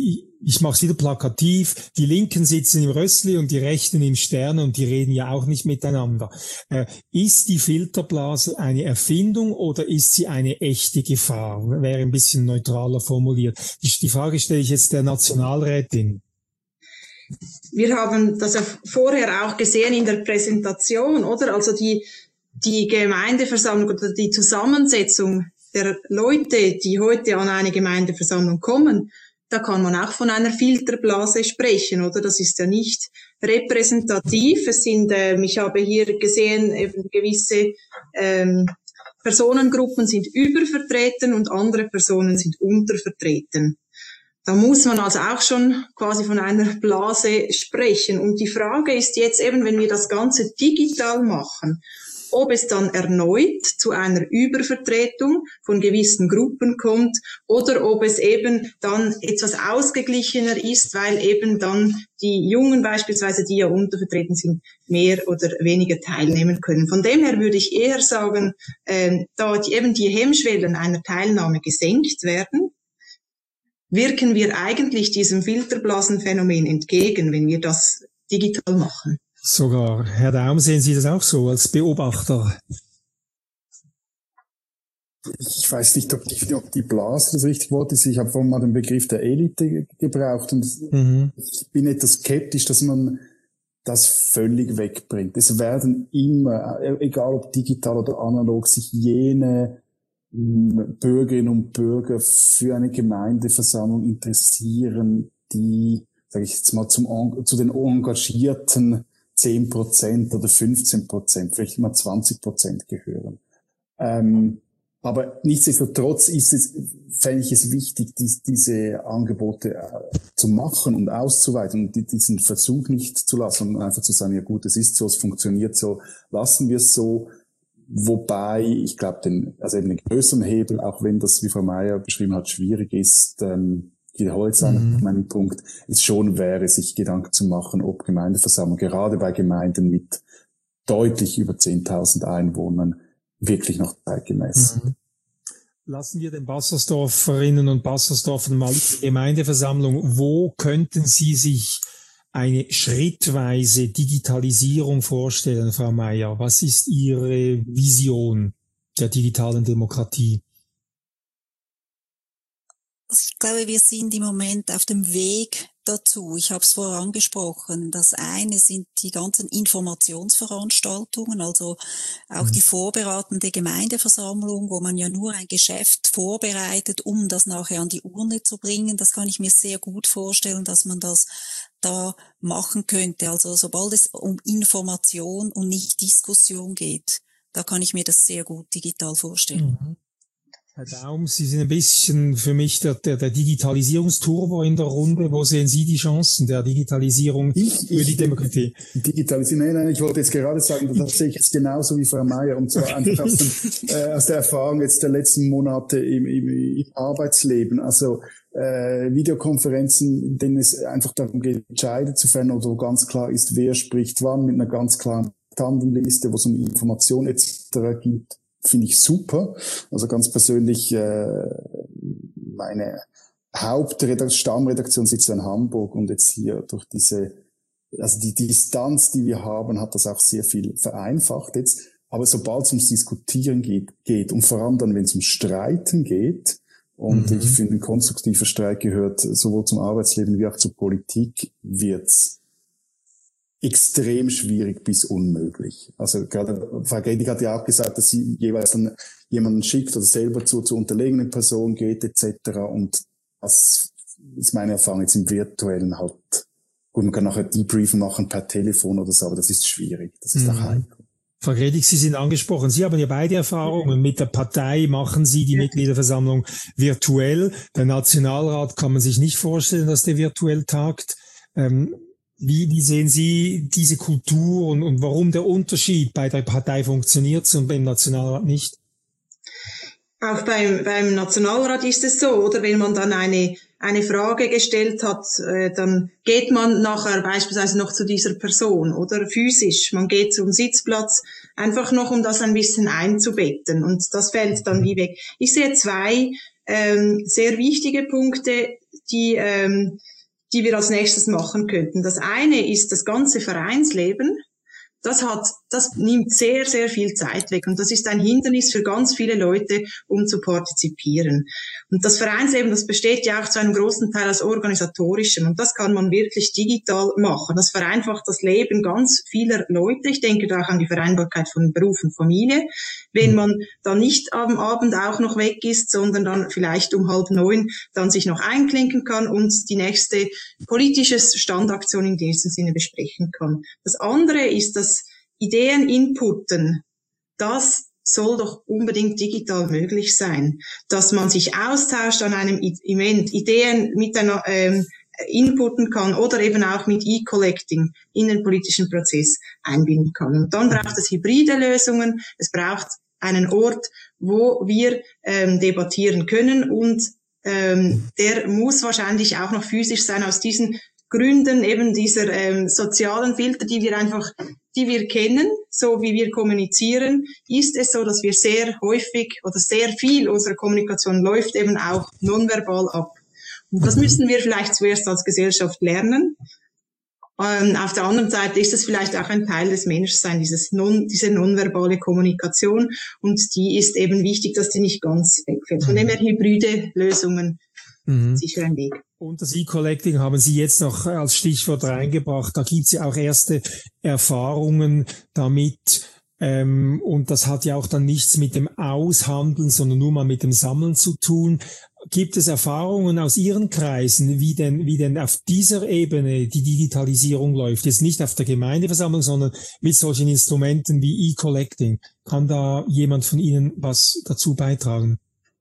ich mache es wieder plakativ, die Linken sitzen im Rössli und die Rechten im Stern und die reden ja auch nicht miteinander. Äh, ist die Filterblase eine Erfindung oder ist sie eine echte Gefahr? Wäre ein bisschen neutraler formuliert. Die, die Frage stelle ich jetzt der Nationalrätin. Wir haben das ja vorher auch gesehen in der Präsentation, oder? Also die, die Gemeindeversammlung oder die Zusammensetzung der Leute, die heute an eine Gemeindeversammlung kommen, da kann man auch von einer Filterblase sprechen, oder? Das ist ja nicht repräsentativ. Es sind, ähm, ich habe hier gesehen, eben gewisse ähm, Personengruppen sind übervertreten und andere Personen sind untervertreten. Da muss man also auch schon quasi von einer Blase sprechen. Und die Frage ist jetzt eben, wenn wir das Ganze digital machen, ob es dann erneut zu einer Übervertretung von gewissen Gruppen kommt oder ob es eben dann etwas ausgeglichener ist, weil eben dann die Jungen beispielsweise, die ja untervertreten sind, mehr oder weniger teilnehmen können. Von dem her würde ich eher sagen, äh, da die, eben die Hemmschwellen einer Teilnahme gesenkt werden, wirken wir eigentlich diesem Filterblasenphänomen entgegen, wenn wir das digital machen. Sogar, Herr Daum, sehen Sie das auch so als Beobachter? Ich weiß nicht, ob die, ob die Blase das richtige Wort ist. Ich habe vorhin mal den Begriff der Elite gebraucht und mhm. ich bin etwas skeptisch, dass man das völlig wegbringt. Es werden immer, egal ob digital oder analog, sich jene Bürgerinnen und Bürger für eine Gemeindeversammlung interessieren, die, sage ich jetzt mal, zum, zu den engagierten zehn Prozent oder fünfzehn Prozent, vielleicht mal zwanzig Prozent gehören. Ähm, aber nichtsdestotrotz ist es, fände ich es wichtig, dies, diese Angebote äh, zu machen und auszuweiten und diesen Versuch nicht zu lassen und einfach zu sagen, ja gut, es ist so, es funktioniert so, lassen wir es so. Wobei, ich glaube, den, also eben den größeren Hebel, auch wenn das, wie Frau Meier beschrieben hat, schwierig ist, ähm, ich wiederhole jetzt mhm. meinen Punkt, ist schon wäre, sich Gedanken zu machen, ob Gemeindeversammlung, gerade bei Gemeinden mit deutlich über zehntausend Einwohnern, wirklich noch zeitgemäß. Mhm. Lassen wir den Bassersdorferinnen und Bassersdorfern mal die Gemeindeversammlung. Wo könnten Sie sich eine schrittweise Digitalisierung vorstellen, Frau Meier? Was ist Ihre Vision der digitalen Demokratie? Ich glaube, wir sind im Moment auf dem Weg dazu. Ich habe es vorher angesprochen. Das eine sind die ganzen Informationsveranstaltungen, also auch mhm. die vorbereitende Gemeindeversammlung, wo man ja nur ein Geschäft vorbereitet, um das nachher an die Urne zu bringen. Das kann ich mir sehr gut vorstellen, dass man das da machen könnte. Also sobald es um Information und nicht Diskussion geht, da kann ich mir das sehr gut digital vorstellen. Mhm. Herr Daum, Sie sind ein bisschen für mich der, der, der Digitalisierungsturbo in der Runde. Wo sehen Sie die Chancen der Digitalisierung ich, für die Demokratie? Digitalisieren, nein, nein, ich wollte jetzt gerade sagen, das sehe ich jetzt genauso wie Frau Meier, und zwar einfach aus, dem, äh, aus der Erfahrung jetzt der letzten Monate im, im, im Arbeitsleben. Also äh, Videokonferenzen, in denen es einfach darum geht, Entscheide zu fällen, oder wo ganz klar ist, wer spricht wann, mit einer ganz klaren Tandemliste, wo es um Information et cetera geht. Finde ich super. Also ganz persönlich, äh, meine Hauptstammredaktion sitzt in Hamburg, und jetzt hier durch diese, also die Distanz, die wir haben, hat das auch sehr viel vereinfacht jetzt. Aber sobald es ums Diskutieren geht, geht und vor allem dann, wenn es ums Streiten geht, und mhm. ich finde, ein konstruktiver Streit gehört sowohl zum Arbeitsleben wie auch zur Politik, wird's extrem schwierig bis unmöglich. Also gerade Frau Gedig hat ja auch gesagt, dass sie jeweils dann jemanden schickt oder selber zu, zur unterlegenen Person geht et cetera. Und das ist meine Erfahrung jetzt im Virtuellen halt. Gut, man kann nachher Debriefen machen per Telefon oder so, aber das ist schwierig. Das ist mhm. auch heikel. Frau Gedig, Sie sind angesprochen. Sie haben ja beide Erfahrungen. Mit der Partei machen Sie die ja. Mitgliederversammlung virtuell. Der Nationalrat kann man sich nicht vorstellen, dass der virtuell tagt. Ähm, Wie, wie sehen Sie diese Kultur und, und warum der Unterschied bei der Partei funktioniert und beim Nationalrat nicht? Auch beim, beim Nationalrat ist es so, oder? Wenn man dann eine, eine Frage gestellt hat, äh, dann geht man nachher beispielsweise noch zu dieser Person, oder? Physisch. Man geht zum Sitzplatz, einfach noch, um das ein bisschen einzubetten. Und das fällt dann wie weg. Ich sehe zwei ähm, sehr wichtige Punkte, die ähm, die wir als nächstes machen könnten. Das eine ist das ganze Vereinsleben. Das hat, das nimmt sehr, sehr viel Zeit weg. Und das ist ein Hindernis für ganz viele Leute, um zu partizipieren. Und das Vereinsleben, das besteht ja auch zu einem großen Teil aus organisatorischem. Und das kann man wirklich digital machen. Das vereinfacht das Leben ganz vieler Leute. Ich denke da auch an die Vereinbarkeit von Beruf und Familie. Wenn man dann nicht am Abend auch noch weg ist, sondern dann vielleicht um halb neun dann sich noch einklinken kann und die nächste politische Standaktion in diesem Sinne besprechen kann. Das andere ist, dass Ideen inputten, das soll doch unbedingt digital möglich sein, dass man sich austauscht an einem Event, Ideen mit einer ähm, inputten kann oder eben auch mit E-Collecting in den politischen Prozess einbinden kann. Und dann braucht es hybride Lösungen, es braucht einen Ort, wo wir ähm, debattieren können und ähm, der muss wahrscheinlich auch noch physisch sein aus diesen Gründen eben dieser ähm, sozialen Filter, die wir einfach, die wir kennen, so wie wir kommunizieren, ist es so, dass wir sehr häufig oder sehr viel unserer Kommunikation läuft eben auch nonverbal ab. Und das müssen wir vielleicht zuerst als Gesellschaft lernen. Ähm, auf der anderen Seite ist es vielleicht auch ein Teil des Menschseins, dieses non, diese nonverbale Kommunikation. Und die ist eben wichtig, dass die nicht ganz wegfällt. Von dem her hybride Lösungen mhm. sicher ein Weg. Und das E-Collecting haben Sie jetzt noch als Stichwort reingebracht. Da gibt's ja auch erste Erfahrungen damit. Ähm, und das hat ja auch dann nichts mit dem Aushandeln, sondern nur mal mit dem Sammeln zu tun. Gibt es Erfahrungen aus Ihren Kreisen, wie denn, wie denn auf dieser Ebene die Digitalisierung läuft? Jetzt nicht auf der Gemeindeversammlung, sondern mit solchen Instrumenten wie E-Collecting. Kann da jemand von Ihnen was dazu beitragen?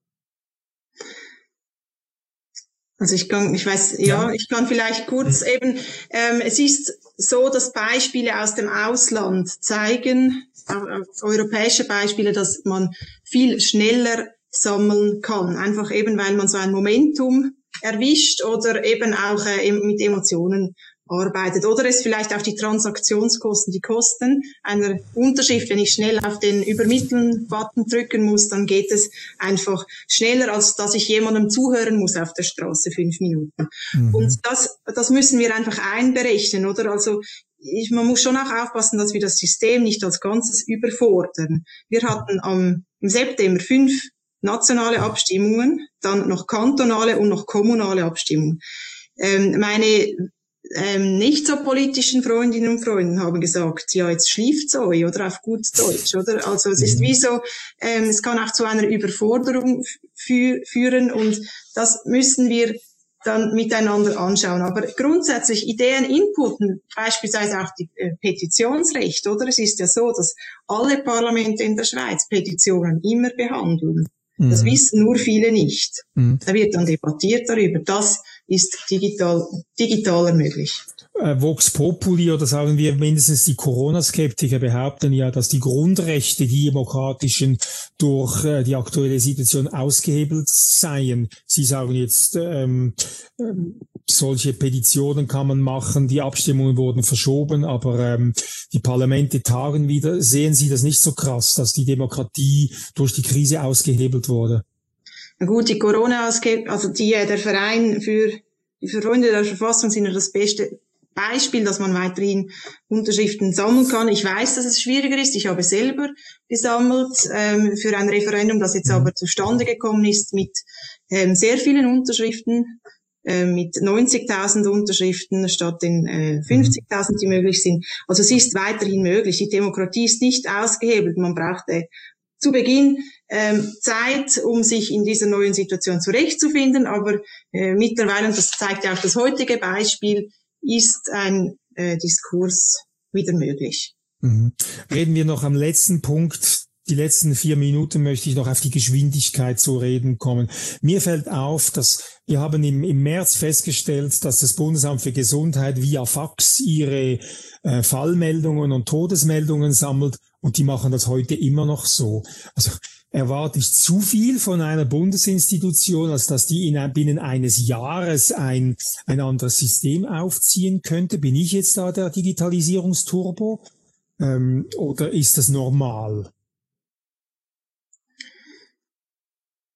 Also ich kann, ich weiß, ja, ich kann vielleicht kurz eben, ähm, es ist so, dass Beispiele aus dem Ausland zeigen, äh, europäische Beispiele, dass man viel schneller sammeln kann. Einfach eben, weil man so ein Momentum erwischt oder eben auch äh, mit Emotionen arbeitet. Oder es vielleicht auch die Transaktionskosten, die Kosten einer Unterschrift. Wenn ich schnell auf den Übermitteln-Button drücken muss, dann geht es einfach schneller, als dass ich jemandem zuhören muss auf der Straße, fünf Minuten. Mhm. Und das, das müssen wir einfach einberechnen, oder? Also, ich, man muss schon auch aufpassen, dass wir das System nicht als Ganzes überfordern. Wir hatten am, im September fünf nationale Abstimmungen, dann noch kantonale und noch kommunale Abstimmungen. Ähm, meine ähm, nicht so politischen Freundinnen und Freunden haben gesagt, ja, jetzt schläft's euch, oder auf gut Deutsch, oder? Also es ist wie so, ähm, es kann auch zu einer Überforderung fü- führen und das müssen wir dann miteinander anschauen. Aber grundsätzlich Ideen inputen, beispielsweise auch die äh, Petitionsrecht, oder? Es ist ja so, dass alle Parlamente in der Schweiz Petitionen immer behandeln. Das wissen nur viele nicht. Mhm. Da wird dann debattiert darüber. Das ist digital, digitaler möglich. Äh, Vox Populi oder sagen wir mindestens die Corona-Skeptiker behaupten ja, dass die Grundrechte, die demokratischen, durch äh, die aktuelle Situation ausgehebelt seien. Sie sagen jetzt, ähm, ähm, solche Petitionen kann man machen, die Abstimmungen wurden verschoben, aber ähm, die Parlamente tagen wieder. Sehen Sie das nicht so krass, dass die Demokratie durch die Krise ausgehebelt wurde? Na gut, die Corona, also die, der Verein für die Freunde der Verfassung sind ja das beste Beispiel, dass man weiterhin Unterschriften sammeln kann. Ich weiß, dass es schwieriger ist. Ich habe selber gesammelt ähm, für ein Referendum, das jetzt aber zustande gekommen ist mit ähm, sehr vielen Unterschriften, äh, mit neunzigtausend Unterschriften statt den äh, fünfzigtausend, die möglich sind. Also es ist weiterhin möglich. Die Demokratie ist nicht ausgehebelt. Man braucht äh, zu Beginn ähm, Zeit, um sich in dieser neuen Situation zurechtzufinden, aber äh, mittlerweile, und das zeigt ja auch das heutige Beispiel, ist ein äh, Diskurs wieder möglich. Mhm. Reden wir noch am letzten Punkt. Die letzten vier Minuten möchte ich noch auf die Geschwindigkeit zu reden kommen. Mir fällt auf, dass wir haben im, im März festgestellt, dass das Bundesamt für Gesundheit via Fax ihre äh, Fallmeldungen und Todesmeldungen sammelt und die machen das heute immer noch so. Also erwarte ich zu viel von einer Bundesinstitution, als dass die in, binnen eines Jahres ein, ein anderes System aufziehen könnte. Bin ich jetzt da der Digitalisierungsturbo? Ähm, oder ist das normal?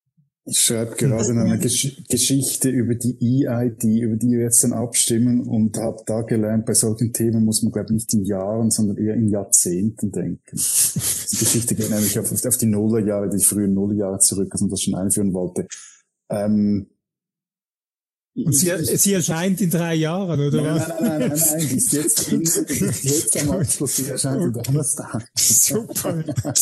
Ich schreibe gerade eine Gesch- Geschichte über die E I D, über die wir jetzt dann abstimmen, und habe da gelernt, bei solchen Themen muss man, glaube ich, nicht in Jahren, sondern eher in Jahrzehnten denken. Die Geschichte geht nämlich auf, auf die Nullerjahre, die frühen Nullerjahre zurück, als man das schon einführen wollte. Ähm, Und sie, sie erscheint in drei Jahren, oder nein, was? Nein, nein, nein, nein, nein, die ist jetzt, in, die ist jetzt am Abschluss, die erscheint am Donnerstag. Super.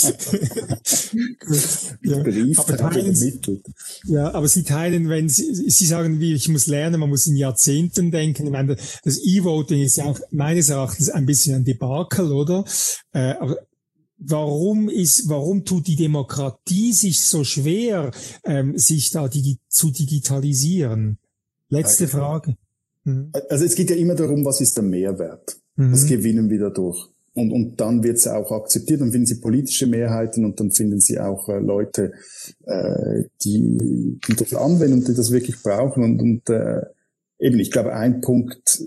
Ja, Brief, aber teilen, ja, aber Sie teilen, wenn Sie, Sie sagen, wie ich muss lernen, man muss in Jahrzehnten denken. Ich meine, das E-Voting ist ja auch meines Erachtens ein bisschen ein Debakel, oder? Äh, aber Warum ist, warum tut die Demokratie sich so schwer, ähm, sich da digi- zu digitalisieren? Letzte Frage. Mhm. Also es geht ja immer darum, was ist der Mehrwert? Mhm. Was gewinnen wir dadurch? Und, und dann wird es auch akzeptiert, dann finden Sie politische Mehrheiten und dann finden Sie auch äh, Leute, äh, die, die das anwenden und die das wirklich brauchen. Und, und äh, eben, ich glaube, ein Punkt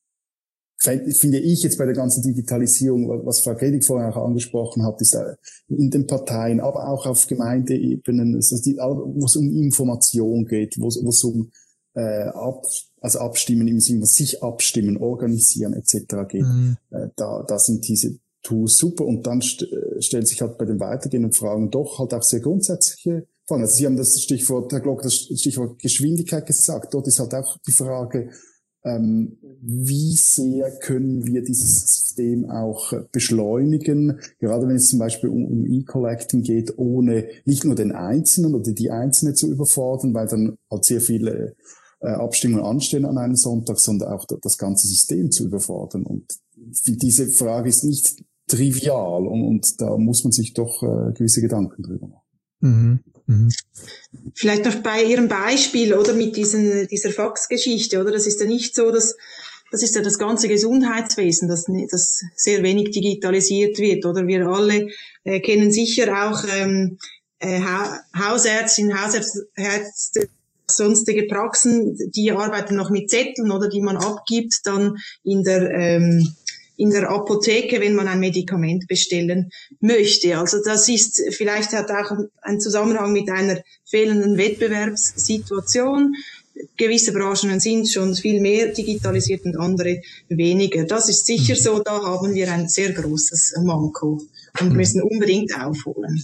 finde ich jetzt bei der ganzen Digitalisierung, was Frau Gredig vorher auch angesprochen hat, ist in den Parteien, aber auch auf Gemeindeebenen, wo es um Information geht, wo es um äh, ab, also abstimmen im Sinne, sich abstimmen, organisieren et cetera geht. Mhm. Äh, da, da sind diese Tools super, und dann st- stellt sich halt bei den weitergehenden Fragen doch halt auch sehr grundsätzliche Fragen. Also Sie haben das Stichwort, Herr Glock, das Stichwort Geschwindigkeit gesagt. Dort ist halt auch die Frage, ähm, wie sehr können wir dieses System auch beschleunigen, gerade wenn es zum Beispiel um, um E-Collecting geht, ohne nicht nur den Einzelnen oder die Einzelne zu überfordern, weil dann halt sehr viele äh, Abstimmungen anstehen an einem Sonntag, sondern auch das ganze System zu überfordern. Und diese Frage ist nicht trivial, und, und da muss man sich doch äh, gewisse Gedanken drüber machen. Mhm. Mhm. Vielleicht noch bei Ihrem Beispiel, oder, mit diesen, dieser Faxgeschichte, oder? Das ist ja nicht so, dass, das ist ja das ganze Gesundheitswesen, das, das sehr wenig digitalisiert wird, oder? Wir alle äh, kennen sicher auch ähm, äh, Hausärztinnen, Hausärzte, sonstige Praxen, die arbeiten noch mit Zetteln, oder, die man abgibt dann in der ähm, in der Apotheke, wenn man ein Medikament bestellen möchte. Also das ist, vielleicht hat auch ein Zusammenhang mit einer fehlenden Wettbewerbssituation. Gewisse Branchen sind schon viel mehr digitalisiert und andere weniger. Das ist sicher so, da haben wir ein sehr großes Manko und müssen unbedingt aufholen.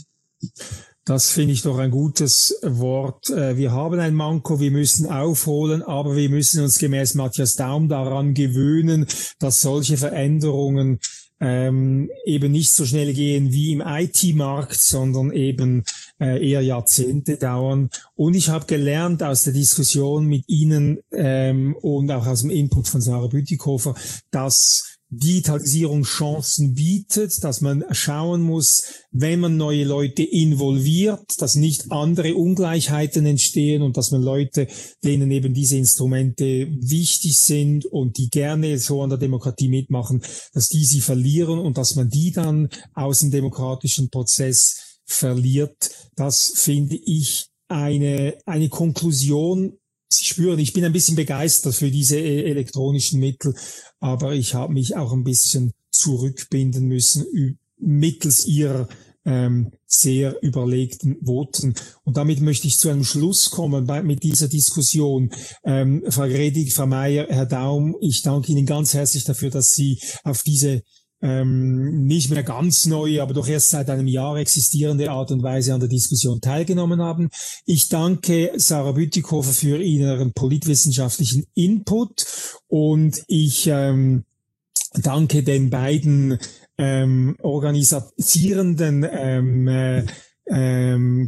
Das finde ich doch ein gutes Wort. Wir haben ein Manko, wir müssen aufholen, aber wir müssen uns gemäß Matthias Daum daran gewöhnen, dass solche Veränderungen ähm, eben nicht so schnell gehen wie im I T-Markt, sondern eben äh, eher Jahrzehnte dauern. Und ich habe gelernt aus der Diskussion mit Ihnen ähm, und auch aus dem Input von Sarah Bütikofer, dass Digitalisierung Chancen bietet, dass man schauen muss, wenn man neue Leute involviert, dass nicht andere Ungleichheiten entstehen und dass man Leute, denen eben diese Instrumente wichtig sind und die gerne so an der Demokratie mitmachen, dass die sie verlieren und dass man die dann aus dem demokratischen Prozess verliert. Das finde ich eine, eine Konklusion. Sie spüren, ich bin ein bisschen begeistert für diese elektronischen Mittel, aber ich habe mich auch ein bisschen zurückbinden müssen mittels ihrer ähm, sehr überlegten Voten. Und damit möchte ich zu einem Schluss kommen bei, mit dieser Diskussion. Ähm, Frau Gredig, Frau Meier, Herr Daum, ich danke Ihnen ganz herzlich dafür, dass Sie auf diese ähm, nicht mehr ganz neue, aber doch erst seit einem Jahr existierende Art und Weise an der Diskussion teilgenommen haben. Ich danke Sarah Bütikofer für ihren politwissenschaftlichen Input und ich ähm, danke den beiden ähm, organisierenden ähm, äh, ähm,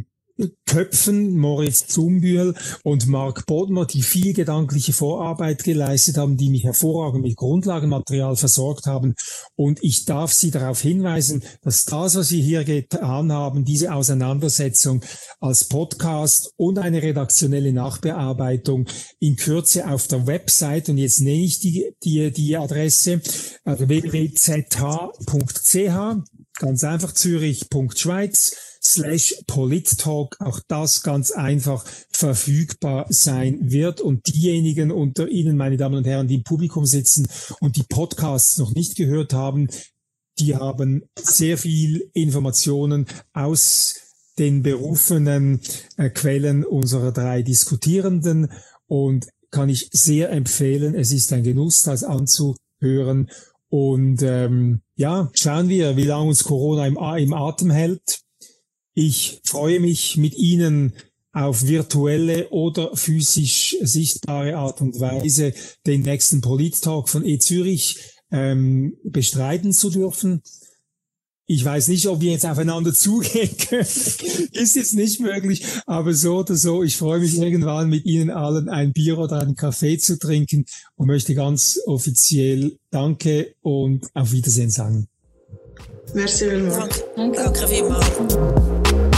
Köpfen, Moritz Zumbühl und Marc Bodmer, die viel gedankliche Vorarbeit geleistet haben, die mich hervorragend mit Grundlagenmaterial versorgt haben. Und ich darf Sie darauf hinweisen, dass das, was Sie hier getan haben, diese Auseinandersetzung als Podcast und eine redaktionelle Nachbearbeitung in Kürze auf der Website, und jetzt nenne ich die, die, die Adresse, also w w w punkt z h punkt c h, ganz einfach zürich punkt schweiz, slash Polittalk, auch das ganz einfach verfügbar sein wird. Und diejenigen unter Ihnen, meine Damen und Herren, die im Publikum sitzen und die Podcasts noch nicht gehört haben, die haben sehr viel Informationen aus den berufenen äh, Quellen unserer drei Diskutierenden und kann ich sehr empfehlen. Es ist ein Genuss, das anzuhören. Und ähm, ja, schauen wir, wie lange uns Corona im, im Atem hält. Ich freue mich mit Ihnen auf virtuelle oder physisch sichtbare Art und Weise den nächsten Polit-Talk von eZürich ähm, bestreiten zu dürfen. Ich weiß nicht, ob wir jetzt aufeinander zugehen können. Ist jetzt nicht möglich, aber so oder so, ich freue mich irgendwann mit Ihnen allen ein Bier oder einen Kaffee zu trinken und möchte ganz offiziell Danke und auf Wiedersehen sagen. Merci vielmals. Danke, Danke vielmals.